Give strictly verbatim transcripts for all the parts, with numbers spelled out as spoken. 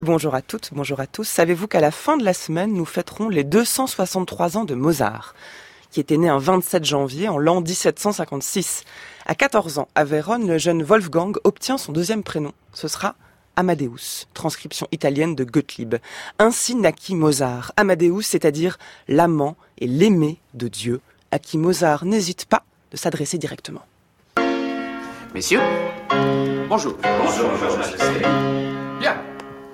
Bonjour à toutes, bonjour à tous. Savez-vous qu'à la fin de la semaine, nous fêterons les deux cent soixante-trois ans de Mozart, qui était né un vingt-sept janvier en l'an dix-sept cent cinquante-six. À quatorze ans, à Vérone, le jeune Wolfgang obtient son deuxième prénom. Ce sera Amadeus, transcription italienne de Gottlieb. Ainsi naquit Mozart. Amadeus, c'est-à-dire l'amant et l'aimé de Dieu, à qui Mozart n'hésite pas de s'adresser directement. Messieurs, bonjour. Bonjour, Votre Majesté. Bien.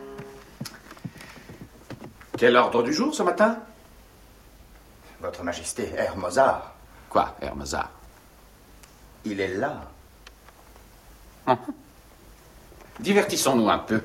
Quel ordre du jour ce matin? Votre Majesté, Herr Mozart. Quoi, Herr Mozart? Il est là. Hum. Divertissons-nous un peu.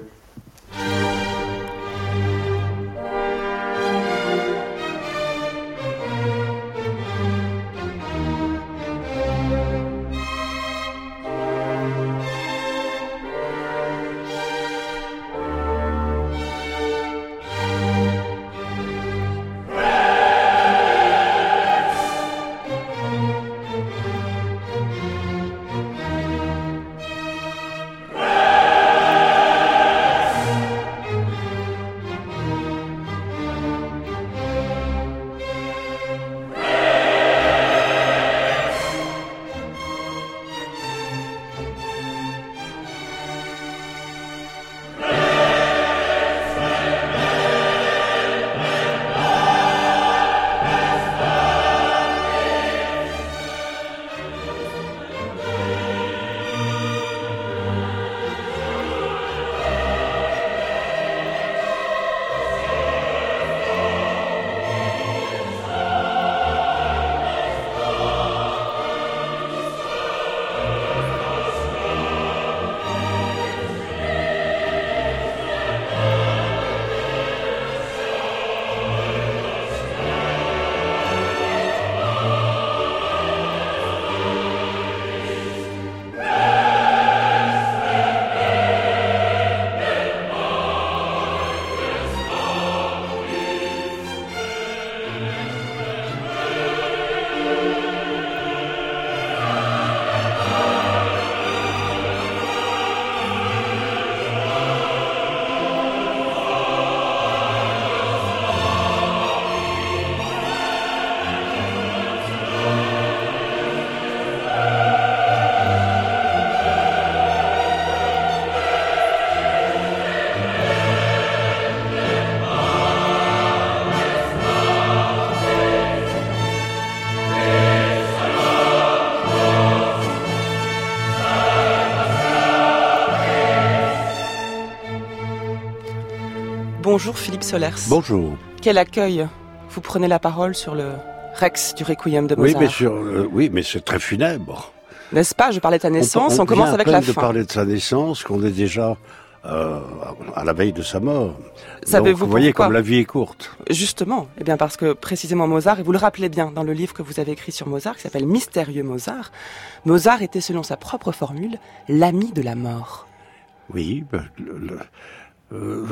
Bonjour Philippe Solers. Bonjour. Quel accueil. Vous prenez la parole sur le Rex du Requiem de Mozart. Oui, mais, sur, euh, oui, mais c'est très funèbre. N'est-ce pas? Je parlais de sa naissance, on, on, on commence avec la fin. On vient à peine de parler de sa naissance, qu'on est déjà euh, à la veille de sa mort. Savez-vous Donc, vous voyez pourquoi? comme la vie est courte. Justement, eh bien parce que précisément Mozart, et vous le rappelez bien dans le livre que vous avez écrit sur Mozart, qui s'appelle Mystérieux Mozart, Mozart était, selon sa propre formule, l'ami de la mort. Oui, ben, le... le euh...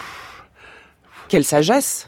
Quelle sagesse!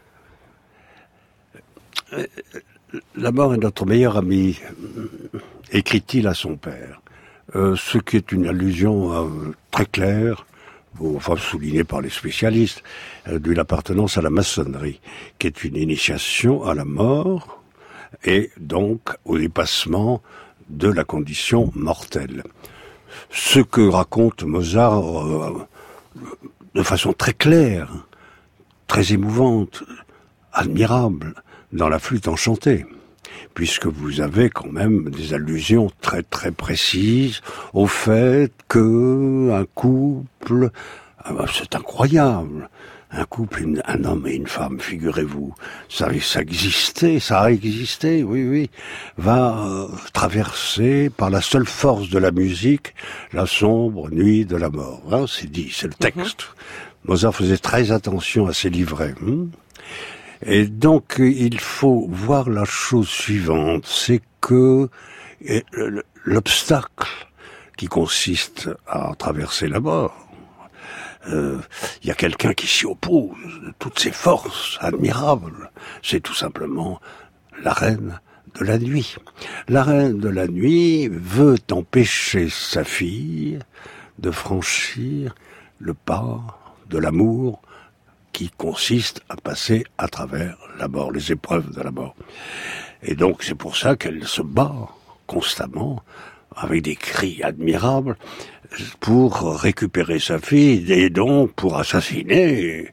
La mort est notre meilleur ami, écrit-il à son père. Euh, ce qui est une allusion euh, très claire, bon, enfin soulignée par les spécialistes, euh, de l'appartenance à la maçonnerie, qui est une initiation à la mort et donc au dépassement de la condition mortelle. Ce que raconte Mozart euh, de façon très claire, très émouvante, admirable, dans la flûte enchantée, puisque vous avez quand même des allusions très très précises au fait que un couple, c'est incroyable, un couple, une, un homme et une femme, figurez-vous, ça, ça existait, ça a existé, oui, oui, va euh, traverser par la seule force de la musique la sombre nuit de la mort. Hein, c'est dit, c'est le texte. Mm-hmm. Mozart faisait très attention à ses livrets. Hein. Et donc, il faut voir la chose suivante, c'est que l'obstacle qui consiste à traverser la mort, il euh, y a quelqu'un qui s'y oppose de toutes ses forces admirables, c'est tout simplement la reine de la nuit. La reine de la nuit veut empêcher sa fille de franchir le pas de l'amour qui consiste à passer à travers la mort, les épreuves de la mort. Et donc c'est pour ça qu'elle se bat constamment, avec des cris admirables, pour récupérer sa fille, et donc pour assassiner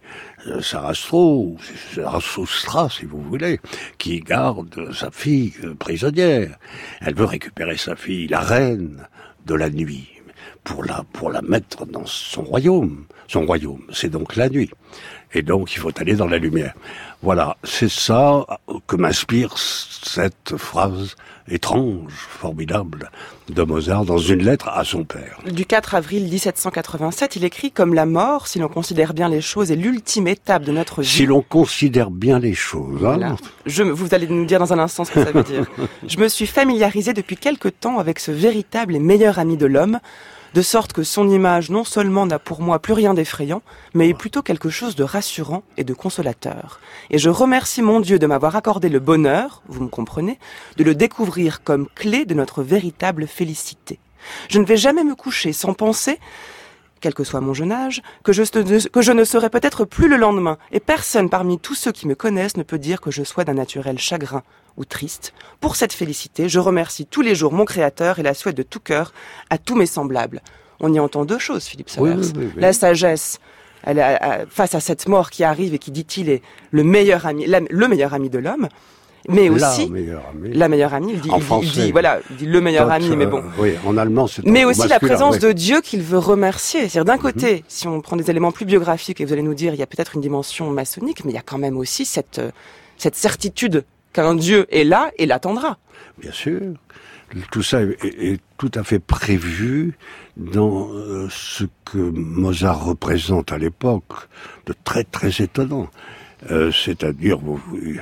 Sarastro, Sarastra, si vous voulez, qui garde sa fille prisonnière. Elle veut récupérer sa fille, la reine de la nuit, pour la, pour la mettre dans son royaume. Son royaume, c'est donc la nuit. Et donc, il faut aller dans la lumière. Voilà, c'est ça que m'inspire cette phrase étrange, formidable, de Mozart dans une lettre à son père. Du quatre avril dix-sept cent quatre-vingt-sept, il écrit « Comme la mort, si l'on considère bien les choses, est l'ultime étape de notre vie. » Si l'on considère bien les choses. Hein. Voilà. Je, vous allez nous dire dans un instant ce que ça veut dire. « Je me suis familiarisé depuis quelque temps avec ce véritable et meilleur ami de l'homme, de sorte que son image non seulement n'a pour moi plus rien d'effrayant, mais est plutôt quelque chose de rassurant et de consolateur. Et je remercie mon Dieu de m'avoir accordé le bonheur, vous me comprenez, de le découvrir comme clé de notre véritable félicité. Je ne vais jamais me coucher sans penser, quel que soit mon jeune âge, que je, que je ne serai peut-être plus le lendemain, et personne parmi tous ceux qui me connaissent ne peut dire que je sois d'un naturel chagrin ou triste. Pour cette félicité, je remercie tous les jours mon Créateur et la souhaite de tout cœur à tous mes semblables. » On y entend deux choses, Philippe Sommers. Oui, oui, oui. La sagesse, elle, elle, elle, face à cette mort qui arrive et qui, dit-il, est le meilleur ami, la, le meilleur ami de l'homme, mais aussi la meilleure amie. La meilleure amie. Il dit, en il, français, il dit, voilà, il dit le meilleur Tot, ami, mais bon. Euh, oui, en allemand, c'est mais aussi masculin, la présence oui. de Dieu qu'il veut remercier. C'est-à-dire, d'un côté, mm-hmm. si on prend des éléments plus biographiques, et vous allez nous dire, il y a peut-être une dimension maçonnique, mais il y a quand même aussi cette, cette certitude qu'un Dieu est là et l'attendra. Bien sûr. Tout ça est, est, est tout à fait prévu dans euh, ce que Mozart représente à l'époque, de très très étonnant. Euh, c'est-à-dire, vous,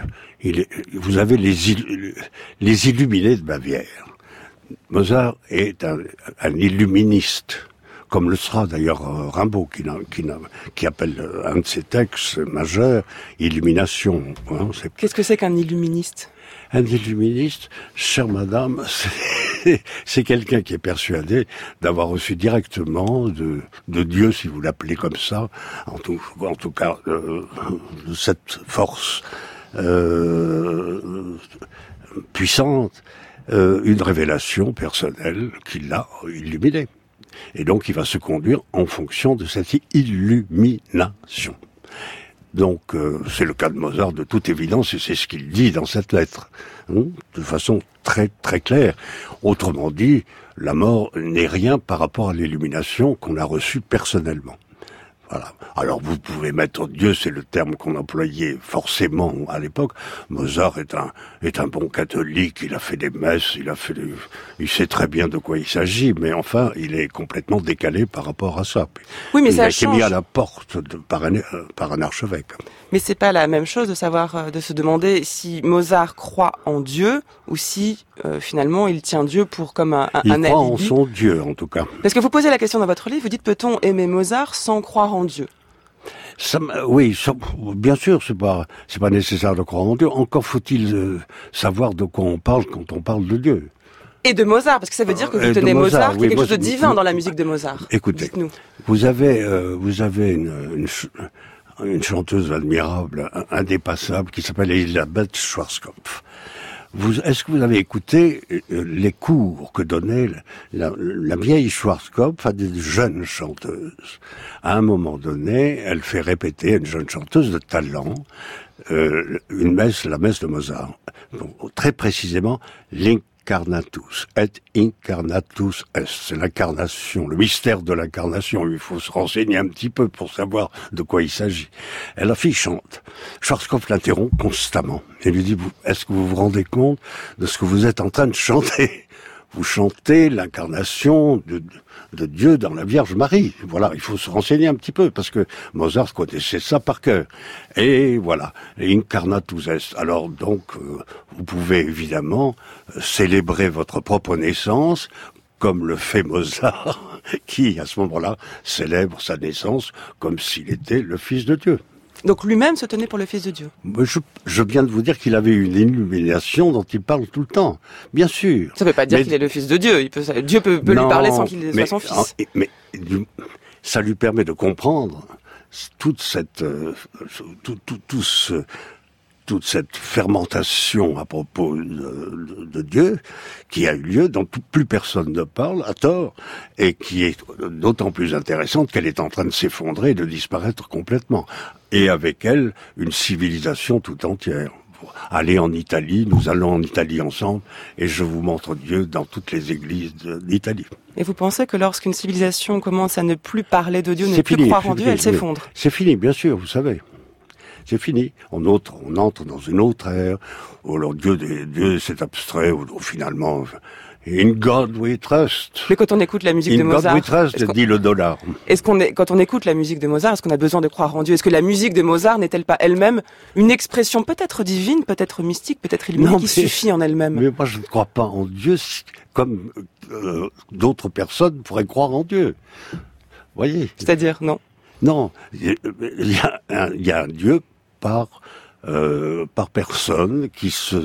il est, vous avez les, il, les illuminés de Bavière. Mozart est un, un illuministe, comme le sera d'ailleurs Rimbaud, qui, qui, qui appelle un de ses textes majeurs « Illumination ». Hein, Qu'est-ce que c'est qu'un illuministe ? Un illuministe, chère madame, c'est, c'est quelqu'un qui est persuadé d'avoir reçu directement de, de Dieu, si vous l'appelez comme ça, en tout, en tout cas, euh, de cette force euh, puissante, euh, une révélation personnelle qui l'a illuminé. Et donc, il va se conduire en fonction de cette illumination. Donc, euh, c'est le cas de Mozart de toute évidence, et c'est ce qu'il dit dans cette lettre, hein, de façon très très claire. Autrement dit, la mort n'est rien par rapport à l'illumination qu'on a reçue personnellement. Voilà. Alors vous pouvez mettre Dieu, c'est le terme qu'on employait forcément à l'époque. Mozart est un est un bon catholique, il a fait des messes, il a fait des, il sait très bien de quoi il s'agit, mais enfin il est complètement décalé par rapport à ça. Oui, mais il ça a change. été mis à la porte de, par un euh, par un archevêque. Mais c'est pas la même chose de savoir, euh, de se demander si Mozart croit en Dieu ou si euh, finalement il tient Dieu pour comme un, un, il un alibi. Il croit en son Dieu en tout cas. Parce que vous posez la question dans votre livre, vous dites peut-on aimer Mozart sans croire en Dieu ? Ça, oui, ça, bien sûr, c'est pas, c'est pas nécessaire de croire en Dieu. Encore faut-il euh, savoir de quoi on parle quand on parle de Dieu. Et de Mozart, parce que ça veut dire que vous Et tenez Mozart, Mozart qui oui, est quelque moi, chose de divin moi, dans la musique de Mozart. Écoutez, dites-nous. Vous avez, euh, vous avez une, une, une chanteuse admirable, indépassable, qui s'appelle Elisabeth Schwarzkopf. Vous, est-ce que vous avez écouté les cours que donnait la, la, la vieille Schwarzkopf à des jeunes chanteuses? À un moment donné, elle fait répéter à une jeune chanteuse de talent euh, une messe, la messe de Mozart. Donc, très précisément, l'incarnatus et incarnatus est. C'est l'incarnation, le mystère de l'incarnation. Il faut se renseigner un petit peu pour savoir de quoi il s'agit. Et la fille chante. Schwarzkopf l'interrompt constamment. Et lui dit, est-ce que vous vous rendez compte de ce que vous êtes en train de chanter? Vous chantez l'incarnation de, de Dieu dans la Vierge Marie. Voilà, il faut se renseigner un petit peu, parce que Mozart connaissait ça par cœur. Et voilà, incarnatus est. Alors donc, euh, vous pouvez évidemment célébrer votre propre naissance, comme le fait Mozart, qui, à ce moment-là, célèbre sa naissance comme s'il était le Fils de Dieu. Donc lui-même se tenait pour le Fils de Dieu. Je, je viens de vous dire qu'il avait une illumination dont il parle tout le temps, bien sûr. Ça ne veut pas dire mais, qu'il est le Fils de Dieu. Il peut, Dieu peut, peut non, lui parler sans qu'il mais, soit son fils. Mais ça lui permet de comprendre toute cette, euh, tout, tout, tout ce, toute cette fermentation à propos de, de, de Dieu qui a eu lieu, dont plus personne ne parle, à tort, et qui est d'autant plus intéressante qu'elle est en train de s'effondrer et de disparaître complètement. Et avec elle, une civilisation tout entière. Allez en Italie, nous allons en Italie ensemble, et je vous montre Dieu dans toutes les églises d'Italie. Et vous pensez que lorsqu'une civilisation commence à ne plus parler de Dieu, ne plus fini, croire en Dieu, fini, elle s'effondre? C'est fini, bien sûr, vous savez. C'est fini. On entre, on entre dans une autre ère, où alors Dieu, Dieu c'est abstrait, où, où finalement... In God we trust. Mais quand on écoute la musique In de Mozart, God we trust, dit le dollar. Est-ce qu'on est, quand on écoute la musique de Mozart, est-ce qu'on a besoin de croire en Dieu? Est-ce que la musique de Mozart n'est-elle pas elle-même une expression peut-être divine, peut-être mystique, peut-être illuminée, Non, qui mais, suffit en elle-même? Mais moi, je ne crois pas en Dieu comme euh, d'autres personnes pourraient croire en Dieu. Vous voyez? C'est-à-dire, non? Non, il y a un, il y a un Dieu par euh, par personne qui se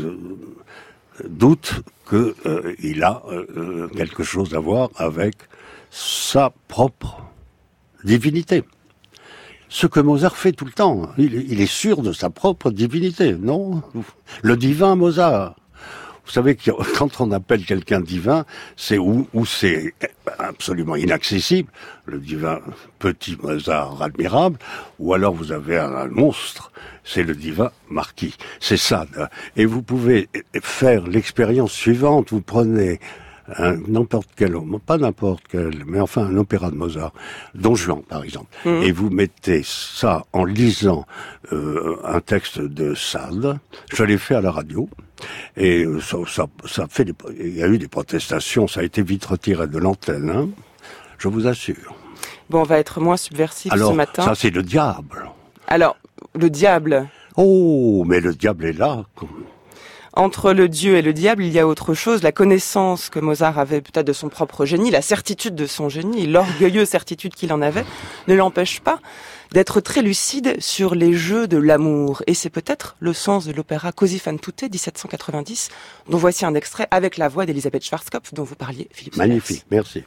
doute que euh, il a euh, quelque chose à voir avec sa propre divinité. Ce que Mozart fait tout le temps, il, il est sûr de sa propre divinité, non? Le divin Mozart. Vous savez que quand on appelle quelqu'un divin, c'est où, où c'est absolument inaccessible, le divin petit Mozart admirable, ou alors vous avez un, un monstre, c'est le divin marquis. C'est ça. Et vous pouvez faire l'expérience suivante, vous prenez un, n'importe quel, pas n'importe quel, mais enfin un opéra de Mozart, Don Juan par exemple, mmh. et vous mettez ça en lisant euh, un texte de Sade. Je l'ai fait à la radio, et ça, ça, ça fait des, il y a eu des protestations, ça a été vite retiré de l'antenne, hein, je vous assure. Bon, on va être moins subversif Alors, ce matin. Ça c'est le diable. Alors, le diable. Oh, mais le diable est là. Entre le Dieu et le diable, il y a autre chose, la connaissance que Mozart avait peut-être de son propre génie, la certitude de son génie, l'orgueilleuse certitude qu'il en avait, ne l'empêche pas d'être très lucide sur les jeux de l'amour. Et c'est peut-être le sens de l'opéra Così fan tutte, dix-sept cent quatre-vingt-dix, dont voici un extrait avec la voix d'Elisabeth Schwarzkopf, dont vous parliez, Philippe Solers. Magnifique, merci.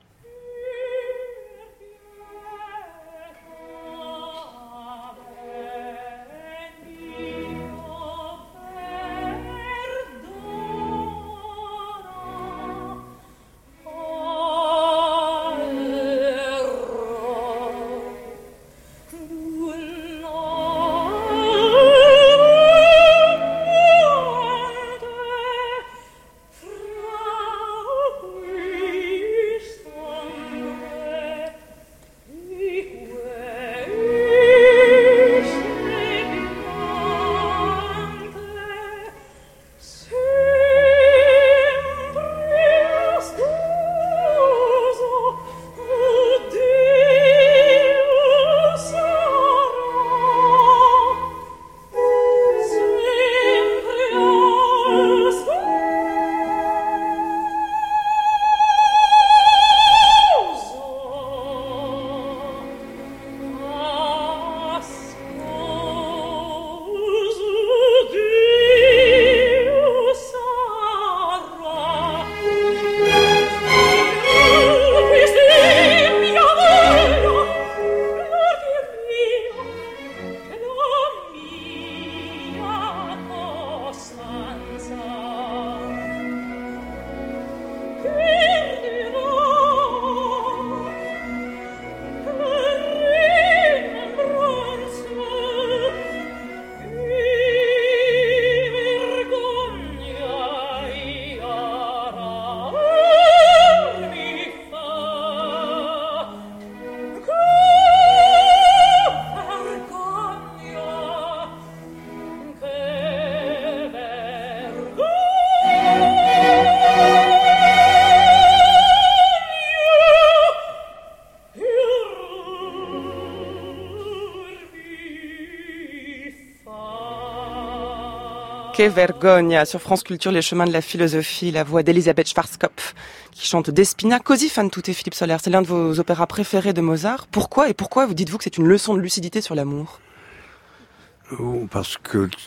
Que vergogna sur France Culture, les chemins de la philosophie, la voix d'Elisabeth Schwarzkopf qui chante Despina. Così fan tutte, Philippe Solers, c'est l'un de vos opéras préférés de Mozart. Pourquoi et pourquoi vous dites-vous que c'est une leçon de lucidité sur l'amour? Oh, parce que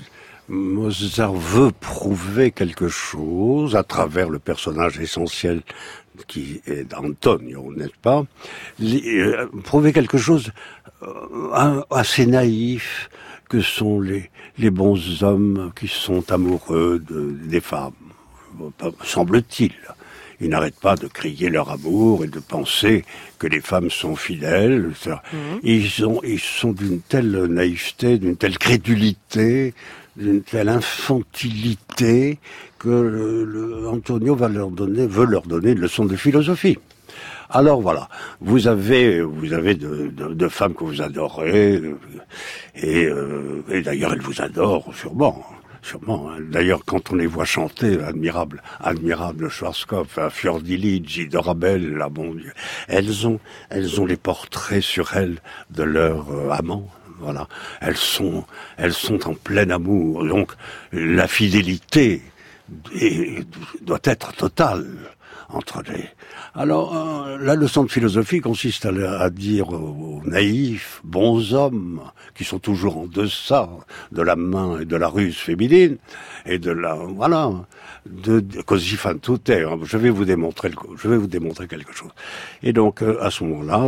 Mozart veut prouver quelque chose à travers le personnage essentiel qui est Antonio, n'est-ce pas? Les, euh, prouver quelque chose euh, assez naïf que sont les, les bons hommes qui sont amoureux de, des femmes, semble-t-il. Ils n'arrêtent pas de crier leur amour et de penser que les femmes sont fidèles. Mmh. Ils, ont, ils sont d'une telle naïveté, d'une telle crédulité, d'une telle infantilité que le, le, Antonio va leur donner, veut leur donner une leçon de philosophie. Alors voilà, vous avez, vous avez de, de, de femmes que vous adorez, et, euh, et d'ailleurs elles vous adorent sûrement. Sûrement. Hein. D'ailleurs, quand on les voit chanter, admirable, admirable Schwarzkopf, Fiordiligi, Dorabelle, là, bon Dieu, elles ont, elles ont les portraits sur elles de leurs euh, amants. Voilà, elles sont, elles sont en plein amour. Donc, la fidélité est, doit être totale entre les. Alors, euh, la leçon de philosophie consiste à, à dire aux naïfs, bons hommes, qui sont toujours en deçà de la main et de la ruse féminine, et de la, voilà, de, de così fan tutte. Je vais vous démontrer, je vais vous démontrer quelque chose. Et donc, euh, à ce moment-là,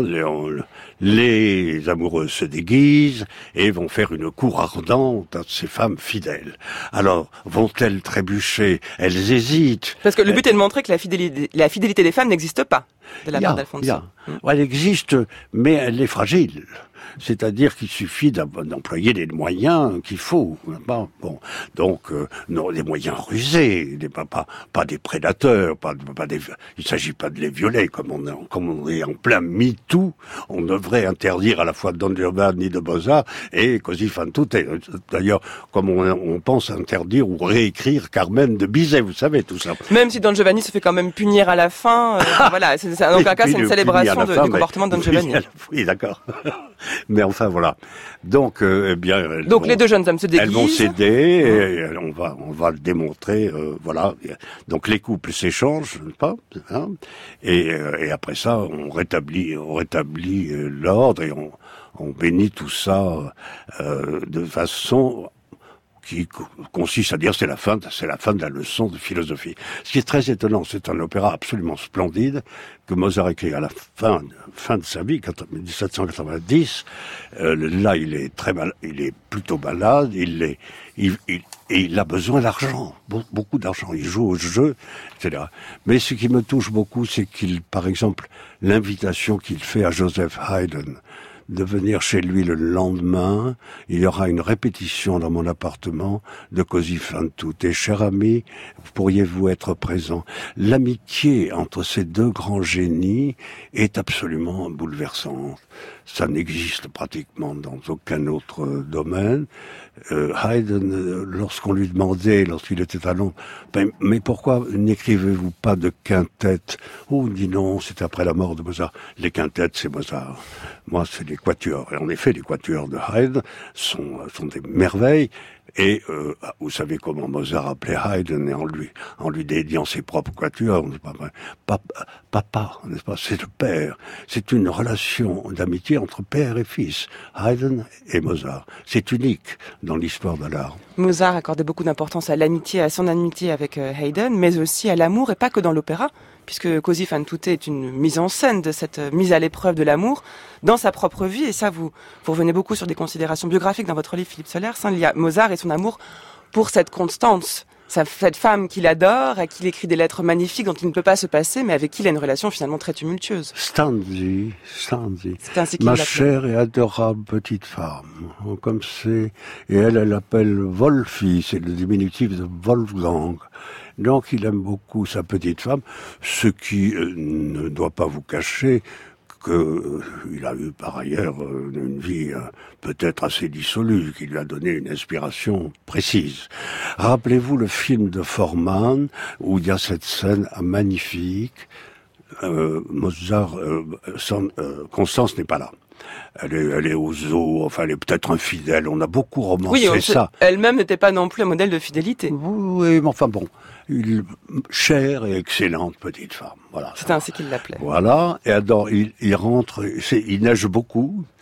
les, les amoureuses se déguisent et vont faire une cour ardente à ces femmes fidèles. Alors, vont-elles trébucher? Elles hésitent. Parce que le but est de montrer que la fidélité, la fidélité des femmes n'existe pas de la part d'Alfonso. Elle existe, mais elle est fragile. C'est-à-dire qu'il suffit d'employer les moyens qu'il faut. Bon, donc, euh, non, des moyens rusés, des, pas, pas, pas des prédateurs, pas, pas des, il ne s'agit pas de les violer, comme on, est, comme on est en plein MeToo, on devrait interdire à la fois Don Giovanni de Mozart et Così fan tutte. D'ailleurs, comme on, on pense interdire ou réécrire Carmen de Bizet, vous savez, tout ça. Même si Don Giovanni se fait quand même punir à la fin, euh, voilà, c'est, c'est, en aucun cas, c'est une célébration de, fin, du comportement de Don Giovanni. Oui, d'accord. Mais enfin, voilà. Donc, euh, eh bien... Donc, vont, les deux jeunes hommes se déguisent. Elles vont céder, et on va, on va le démontrer, euh, voilà. Donc, les couples s'échangent, pas hein, et, euh, et après ça, on rétablit, on rétablit euh, l'ordre et on, on bénit tout ça euh, de façon... qui consiste à dire c'est la fin, c'est la fin de la leçon de philosophie. Ce qui est très étonnant, c'est un opéra absolument splendide que Mozart écrit à la fin, fin de sa vie, dix-sept cent quatre-vingt-dix. Euh, là, il est très mal, il est plutôt malade, il est, il, il, et il a besoin d'argent, beaucoup d'argent. Il joue au jeu, et cetera. Mais ce qui me touche beaucoup, c'est qu'il, par exemple, l'invitation qu'il fait à Joseph Haydn de venir chez lui le lendemain, il y aura une répétition dans mon appartement de Così fan tutte. Et cher ami, pourriez-vous être présent? L'amitié entre ces deux grands génies est absolument bouleversante. Ça n'existe pratiquement dans aucun autre domaine. Euh, Haydn, lorsqu'on lui demandait, lorsqu'il était à Londres, ben, mais pourquoi n'écrivez-vous pas de quintettes? Oh, dit non, c'est après la mort de Mozart. Les quintettes, c'est Mozart. Moi, c'est les quatuors. Et en effet, les quatuors de Haydn sont, sont des merveilles. Et euh, vous savez comment Mozart appelait Haydn, et en lui, en lui dédiant ses propres quatuors, papa, papa, n'est-ce pas? C'est le père. C'est une relation d'amitié entre père et fils. Haydn et Mozart. C'est unique dans l'histoire de l'art. Mozart accordait beaucoup d'importance à l'amitié, à son amitié avec Haydn, mais aussi à l'amour, et pas que dans l'opéra, puisque Così fan tutte est une mise en scène de cette mise à l'épreuve de l'amour dans sa propre vie. Et ça, vous, vous revenez beaucoup sur des considérations biographiques dans votre livre, Philippe Solers. Hein, il y a Mozart et son amour pour cette Constance, cette femme qu'il adore, à qui il écrit des lettres magnifiques dont il ne peut pas se passer, mais avec qui il a une relation finalement très tumultueuse. Stanzi, Stanzi, c'est ainsi qu'il ma l'appelait. Chère et adorable petite femme, comme c'est, et elle, elle l'appelle Wolfie, c'est le diminutif de Wolfgang. Donc il aime beaucoup sa petite femme, ce qui euh, ne doit pas vous cacher qu'il euh, a eu par ailleurs euh, une vie euh, peut-être assez dissolue, qui lui a donné une inspiration précise. Rappelez-vous le film de Forman, où il y a cette scène magnifique. Euh, Mozart, euh, sans, euh, Constance n'est pas là. Elle est, elle est aux eaux, enfin elle est peut-être infidèle, on a beaucoup romancé oui, ça. Elle-même n'était pas non plus un modèle de fidélité. Oui, mais enfin bon, une chère et excellente petite femme, voilà. C'était ainsi qu'il l'appelait. Voilà, et alors il, il rentre, c'est, il neige beaucoup,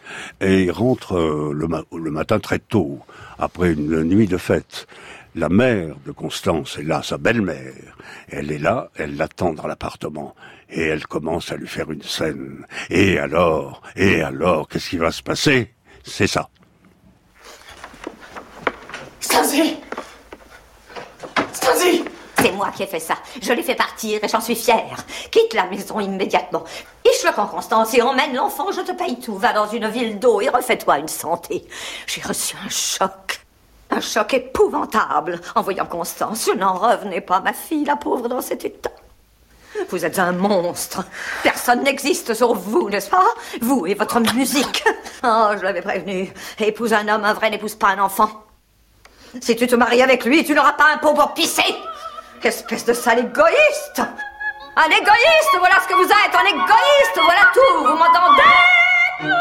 Et il rentre euh, le, ma- le matin très tôt, après une nuit de fête. La mère de Constance est là, sa belle-mère. Elle est là, elle l'attend dans l'appartement. Et elle commence à lui faire une scène. Et alors, et alors, qu'est-ce qui va se passer? C'est ça. Stanzi! Stanzi! C'est moi qui ai fait ça. Je l'ai fait partir et j'en suis fière. Quitte la maison immédiatement. Iche le camp Constance et emmène l'enfant, je te paye tout. Va dans une ville d'eau et refais-toi une santé. J'ai reçu un choc. Un choc épouvantable. En voyant Constance, je n'en revenais pas, ma fille, la pauvre, dans cet état. Vous êtes un monstre. Personne n'existe sauf vous, n'est-ce pas? Vous et votre musique. Oh, je l'avais prévenu. Épouse un homme, un vrai n'épouse pas un enfant. Si tu te maries avec lui, tu n'auras pas un pot pour pisser. Espèce de sale égoïste! Un égoïste, voilà ce que vous êtes, un égoïste, voilà tout, vous m'entendez?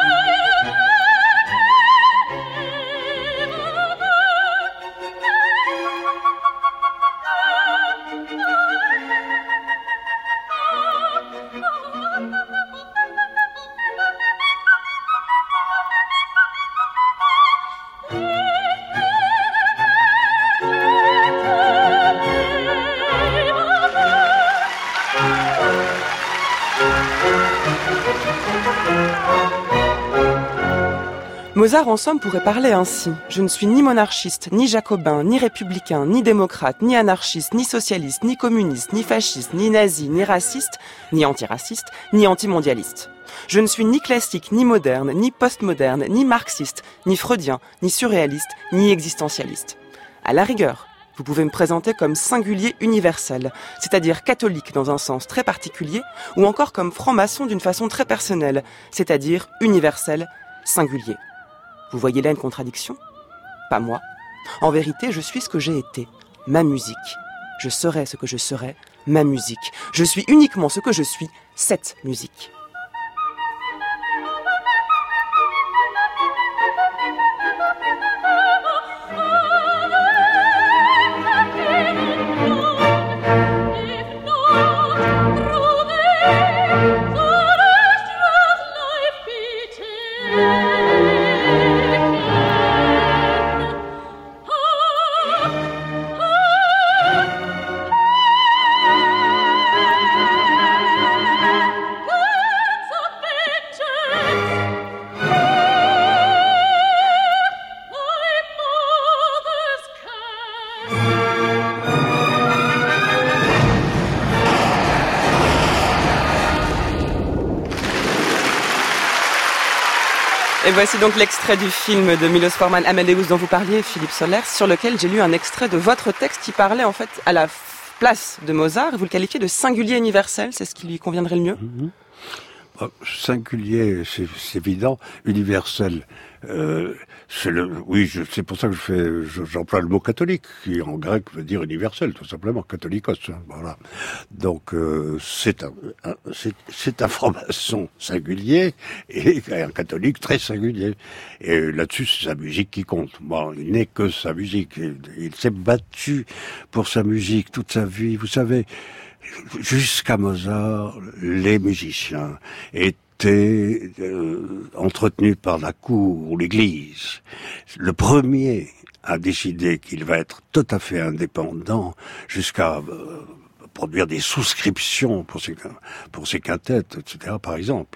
Mozart, en somme, pourrait parler ainsi. Je ne suis ni monarchiste, ni jacobin, ni républicain, ni démocrate, ni anarchiste, ni socialiste, ni communiste, ni fasciste, ni nazi, ni raciste, ni antiraciste, ni antimondialiste. Je ne suis ni classique, ni moderne, ni postmoderne, ni marxiste, ni freudien, ni surréaliste, ni existentialiste. À la rigueur, vous pouvez me présenter comme singulier universel, c'est-à-dire catholique dans un sens très particulier, ou encore comme franc-maçon d'une façon très personnelle, c'est-à-dire universel, singulier. Vous voyez là une contradiction? Pas moi. En vérité, je suis ce que j'ai été, ma musique. Je serai ce que je serai, ma musique. Je suis uniquement ce que je suis, cette musique. Et voici donc l'extrait du film de Milos Forman, Amadeus, dont vous parliez, Philippe Sollers, sur lequel j'ai lu un extrait de votre texte qui parlait en fait à la place de Mozart. Vous le qualifiez de singulier universel, c'est ce qui lui conviendrait le mieux? Mmh. Bon, singulier, c'est, c'est évident. Universel, euh, c'est le, oui, je, c'est pour ça que je fais, je, j'emploie le mot catholique, qui en grec veut dire universel, tout simplement, catholikos. Hein, voilà. Donc euh, c'est un, un c'est, c'est un franc-maçon singulier et un catholique très singulier. Et là-dessus, c'est sa musique qui compte. Bon, il n'est que sa musique. Il, il s'est battu pour sa musique toute sa vie. Vous savez. Jusqu'à Mozart, les musiciens étaient euh, entretenus par la cour ou l'église. Le premier a décidé qu'il va être tout à fait indépendant jusqu'à euh, produire des souscriptions pour ses, pour ses quintettes, et cetera, par exemple,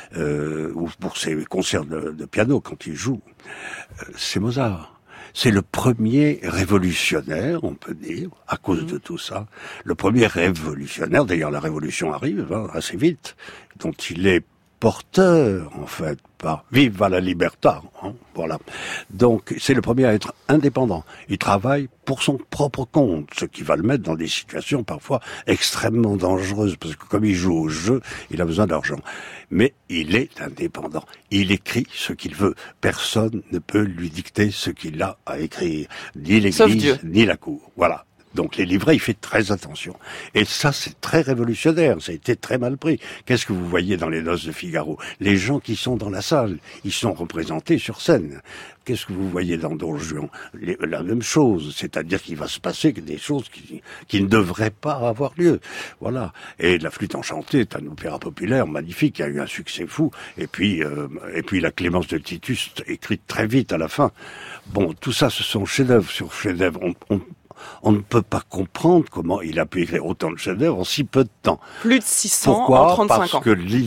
euh, ou pour ses concerts de, de piano quand il joue. Euh, c'est Mozart. C'est le premier révolutionnaire, on peut dire, à cause de tout ça. Le premier révolutionnaire, d'ailleurs la révolution arrive hein, assez vite, dont il est porteur, en fait, par Viva la Libertà, hein, voilà. Donc, c'est le premier à être indépendant. Il travaille pour son propre compte, ce qui va le mettre dans des situations parfois extrêmement dangereuses, parce que comme il joue au jeu, il a besoin d'argent. Mais il est indépendant. Il écrit ce qu'il veut. Personne ne peut lui dicter ce qu'il a à écrire. Ni l'église, ni la cour. Voilà. Donc les livrets, il fait très attention. Et ça, c'est très révolutionnaire. Ça a été très mal pris. Qu'est-ce que vous voyez dans les Noces de Figaro? Les gens qui sont dans la salle, ils sont représentés sur scène. Qu'est-ce que vous voyez dans Don Juan? Les, la même chose. C'est-à-dire qu'il va se passer des choses qui, qui ne devraient pas avoir lieu. Voilà. Et La Flûte enchantée est un opéra populaire magnifique, qui a eu un succès fou. Et puis, euh, et puis La Clémence de Titus, écrite très vite à la fin. Bon, tout ça, ce sont chefs-d'œuvre sur chefs-d'œuvre. On, on, On ne peut pas comprendre comment il a pu écrire autant de chefs-d'œuvre en si peu de temps. Plus de six cents Pourquoi? en trente-cinq Parce ans. que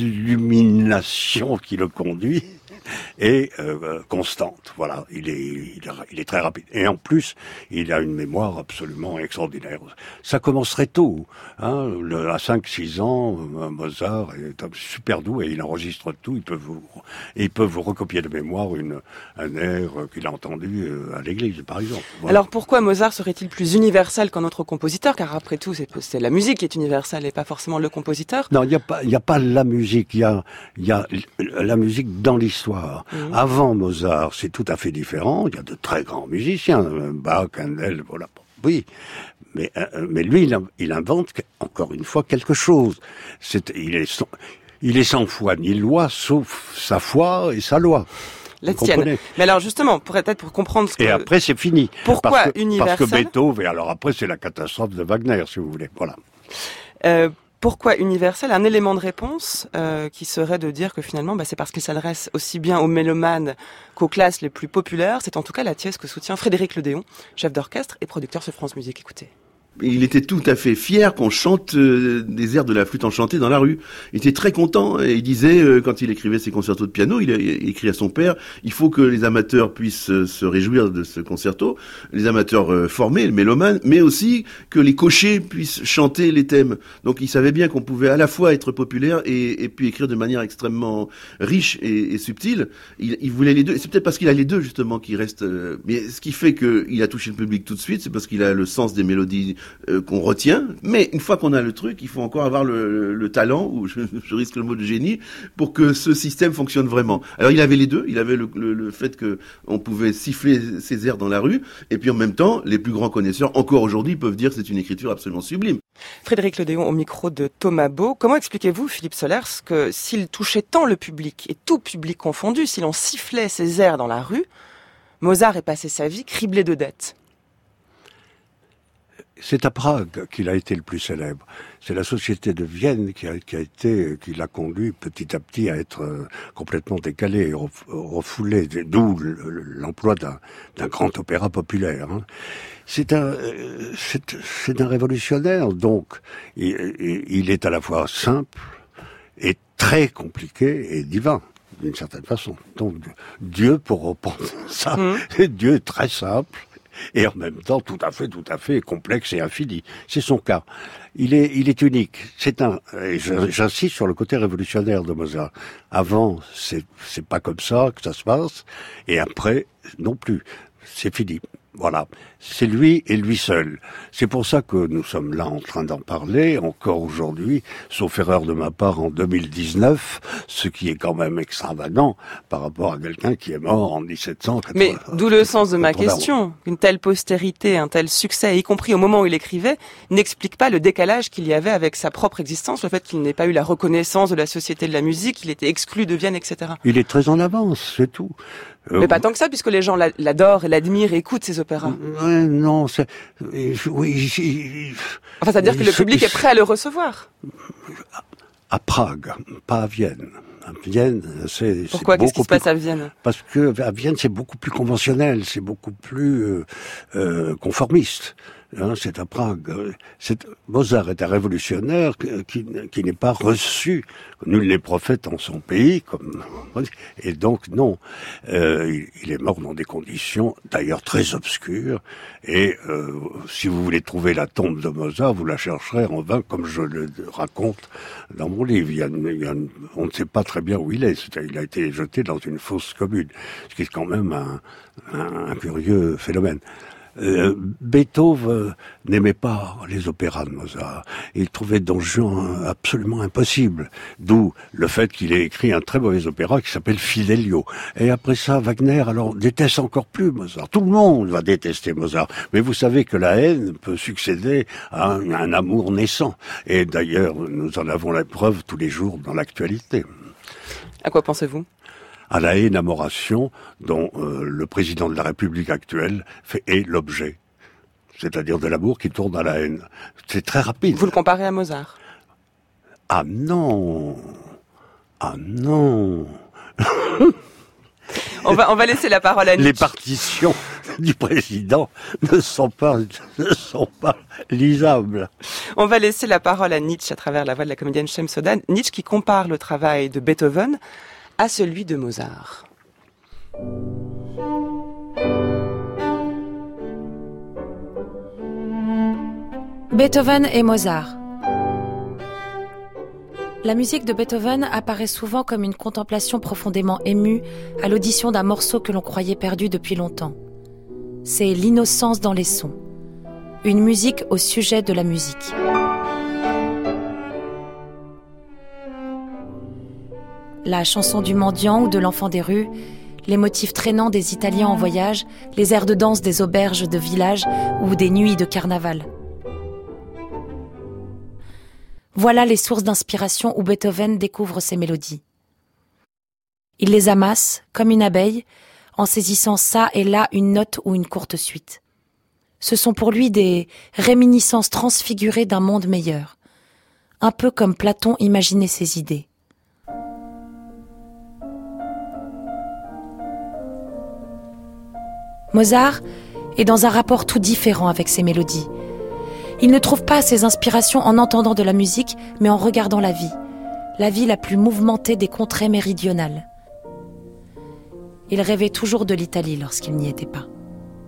l'illumination qui le conduit est euh, constante. Voilà, il est, il est, il est très rapide. Et en plus, il a une mémoire absolument extraordinaire. Ça commencerait tôt. Hein, le, à cinq six ans, Mozart est super doux et il enregistre tout. Il peut vous, il peut vous recopier de mémoire une, un air qu'il a entendu à l'église, par exemple. Voilà. Alors pourquoi Mozart serait-il plus universel qu'un autre compositeur? Car après tout, c'est, c'est la musique qui est universelle et pas forcément le compositeur. Non, il n'y a pas, il n'y a pas la musique. Il y a, il y a la musique dans l'histoire. Mmh. Avant Mozart, c'est tout à fait différent. Il y a de très grands musiciens, Bach, Handel, voilà. Oui, mais euh, mais lui, il, il invente encore une fois quelque chose. C'est, il est sans, il est sans foi ni loi, sauf sa foi et sa loi. La tienne. Mais alors justement, pour peut-être pour comprendre ce que... Et après, c'est fini. Pourquoi parce que, universel? Parce que Beethoven, et alors après, c'est la catastrophe de Wagner, si vous voulez. Voilà. Euh, Pourquoi universel? Un élément de réponse euh, qui serait de dire que finalement, bah, c'est parce qu'il s'adresse aussi bien aux mélomanes qu'aux classes les plus populaires. C'est en tout cas la thèse que soutient Frédéric Ledéon, chef d'orchestre et producteur sur France Musique. Écoutez. Il était tout à fait fier qu'on chante euh, des airs de La Flûte enchantée dans la rue. Il était très content et il disait, euh, quand il écrivait ses concertos de piano, il, il écrit à son père, il faut que les amateurs puissent euh, se réjouir de ce concerto, les amateurs euh, formés, les mélomanes, mais aussi que les cochers puissent chanter les thèmes. Donc il savait bien qu'on pouvait à la fois être populaire et, et puis écrire de manière extrêmement riche et, et subtile. Il, il voulait les deux, et c'est peut-être parce qu'il a les deux justement qui restent. Euh, mais ce qui fait qu'il a touché le public tout de suite, c'est parce qu'il a le sens des mélodies Euh, qu'on retient, mais une fois qu'on a le truc, il faut encore avoir le, le, le talent, ou je, je risque le mot de génie, pour que ce système fonctionne vraiment. Alors il avait les deux, il avait le, le, le fait que on pouvait siffler ses airs dans la rue, et puis en même temps, les plus grands connaisseurs, encore aujourd'hui, peuvent dire que c'est une écriture absolument sublime. Frédéric Ledéon au micro de Thomas Beau. Comment expliquez-vous, Philippe Solers, que s'il touchait tant le public, et tout public confondu, si l'on sifflait ses airs dans la rue, Mozart ait passé sa vie criblé de dettes? C'est à Prague qu'il a été le plus célèbre. C'est la société de Vienne qui a, qui a été, qui l'a conduit petit à petit à être euh, complètement décalé, refoulé, d'où l'emploi d'un, d'un grand opéra populaire. Hein. C'est un, c'est, c'est un révolutionnaire, donc il, il est à la fois simple et très compliqué et divin, d'une certaine façon. Donc Dieu, pour reprendre ça, mmh. Dieu est très simple. Et en même temps, tout à fait, tout à fait complexe et infini. C'est son cas. Il est, il est unique. C'est un, et j'insiste sur le côté révolutionnaire de Mozart. Avant, c'est, c'est pas comme ça que ça se passe. Et après, non plus. C'est fini. Voilà. C'est lui et lui seul. C'est pour ça que nous sommes là en train d'en parler, encore aujourd'hui, sauf erreur de ma part en deux mille dix-neuf, ce qui est quand même extravagant par rapport à quelqu'un qui est mort en dix-sept cent quatre-vingts. Mais d'où le sens de ma question. Une telle postérité, un tel succès, y compris au moment où il écrivait, n'explique pas le décalage qu'il y avait avec sa propre existence, le fait qu'il n'ait pas eu la reconnaissance de la société de la musique, qu'il était exclu de Vienne, et cetera. Il est très en avance, c'est tout. Euh, Mais pas tant que ça, puisque les gens l'adorent et l'admirent et écoutent ses opéras. Ouais, non, c'est... Oui, j'ai... Enfin, c'est-à-dire que le public est prêt à le recevoir. À Prague, pas à Vienne. À Vienne, c'est... Pourquoi? C'est Qu'est-ce qui se passe plus... à Vienne? Parce que à Vienne, c'est beaucoup plus conventionnel, c'est beaucoup plus euh, euh, conformiste. Hein, c'est à Prague. C'est, Mozart est un révolutionnaire qui, qui n'est pas reçu. Nul n'est prophète en son pays, comme et donc non. Euh, il, il est mort dans des conditions d'ailleurs très obscures. Et euh, si vous voulez trouver la tombe de Mozart, vous la chercherez en vain, comme je le raconte dans mon livre. Il y a, il y a, on ne sait pas très bien où il est. C'est-à-dire, il a été jeté dans une fosse commune, ce qui est quand même un, un, un curieux phénomène. Euh, Beethoven euh, n'aimait pas les opéras de Mozart. Il trouvait Don Juan absolument impossible. D'où le fait qu'il ait écrit un très mauvais opéra qui s'appelle Fidelio. Et après ça, Wagner, alors, déteste encore plus Mozart. Tout le monde va détester Mozart. Mais vous savez que la haine peut succéder à un, un amour naissant. Et d'ailleurs, nous en avons la preuve tous les jours dans l'actualité. À quoi pensez-vous ? À la énamoration dont euh, le président de la République actuelle fait, est l'objet. C'est-à-dire de l'amour qui tourne à la haine. C'est très rapide. Vous le comparez à Mozart ? Ah non. Ah non. on va, on va laisser la parole à Nietzsche. Les partitions du président ne sont pas, ne sont pas lisables. On va laisser la parole à Nietzsche à travers la voix de la comédienne Shem Sodan. Nietzsche qui compare le travail de Beethoven à celui de Mozart. Beethoven et Mozart. La musique de Beethoven apparaît souvent comme une contemplation profondément émue à l'audition d'un morceau que l'on croyait perdu depuis longtemps. C'est l'innocence dans les sons. Une musique au sujet de la musique. La chanson du mendiant ou de l'enfant des rues, les motifs traînants des Italiens en voyage, les airs de danse des auberges de village ou des nuits de carnaval. Voilà les sources d'inspiration où Beethoven découvre ses mélodies. Il les amasse, comme une abeille, en saisissant ça et là une note ou une courte suite. Ce sont pour lui des réminiscences transfigurées d'un monde meilleur, un peu comme Platon imaginait ses idées. Mozart est dans un rapport tout différent avec ses mélodies. Il ne trouve pas ses inspirations en entendant de la musique, mais en regardant la vie, la vie la plus mouvementée des contrées méridionales. Il rêvait toujours de l'Italie lorsqu'il n'y était pas.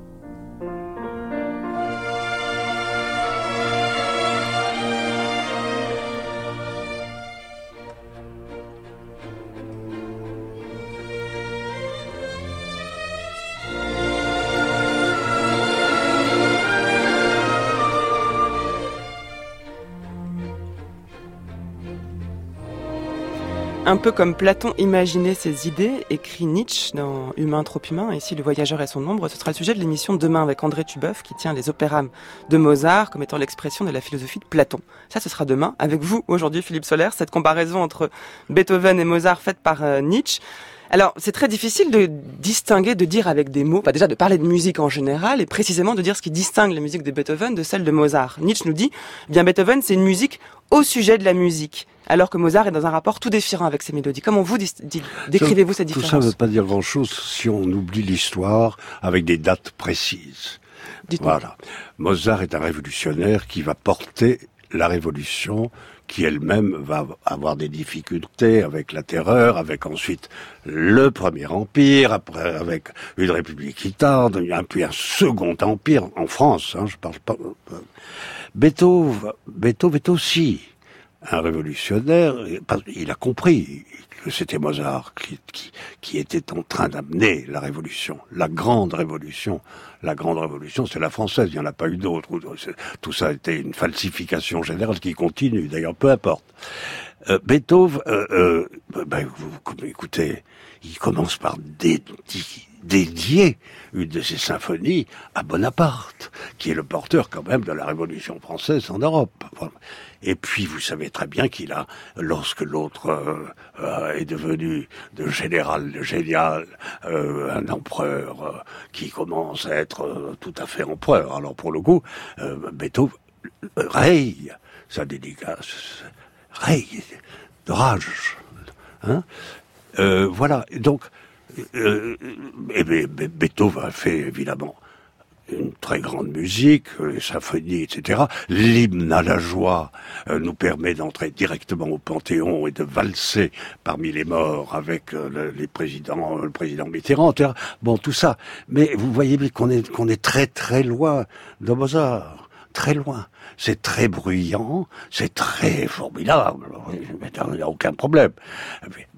Un peu comme Platon imaginait ses idées, écrit Nietzsche dans Humain trop humain, et ici le voyageur et son ombre, ce sera le sujet de l'émission demain avec André Tubeuf qui tient les opéras de Mozart comme étant l'expression de la philosophie de Platon. Ça, ce sera demain avec vous aujourd'hui, Philippe Sollers, cette comparaison entre Beethoven et Mozart faite par euh, Nietzsche. Alors, c'est très difficile de distinguer, de dire avec des mots, enfin déjà de parler de musique en général et précisément de dire ce qui distingue la musique de Beethoven de celle de Mozart. Nietzsche nous dit, eh bien Beethoven, c'est une musique au sujet de la musique, alors que Mozart est dans un rapport tout différent avec ses mélodies. Comment vous dis- dis- décrivez-vous cette différence ? Tout ça ne veut pas dire grand-chose si on oublie l'histoire avec des dates précises. Dites-moi. Voilà. Mozart est un révolutionnaire qui va porter la révolution, qui elle-même va avoir des difficultés avec la terreur, avec ensuite le Premier Empire, après avec une République qui tarde, puis un Second Empire en France. Hein, je parle pas. Beethoven, Beethoven est aussi un révolutionnaire. Il a compris que c'était Mozart qui, qui, qui était en train d'amener la révolution, la grande révolution. La grande révolution, c'est la française, il n'y en a pas eu d'autre. Tout ça a été une falsification générale qui continue, d'ailleurs, peu importe. Euh, Beethoven, euh, euh, ben, vous, écoutez, il commence par dédier, dédier une de ses symphonies à Bonaparte, qui est le porteur quand même de la Révolution française en Europe. Et puis, vous savez très bien qu'il a, lorsque l'autre euh, euh, est devenu de général de génial, euh, un empereur euh, qui commence à être euh, tout à fait empereur. Alors, pour le coup, euh, Beethoven euh, raye sa dédicace, raye de rage. Hein euh, voilà, donc, euh, et Beethoven a fait évidemment une très grande musique, les symphonies, et cetera. L'hymne à la joie euh, nous permet d'entrer directement au Panthéon et de valser parmi les morts avec euh, le, les présidents, le président Mitterrand, et cetera. Bon, tout ça. Mais vous voyez qu'on est, qu'on est très très loin de Mozart. Très loin. C'est très bruyant, c'est très formidable. Il n'y a aucun problème. Bon.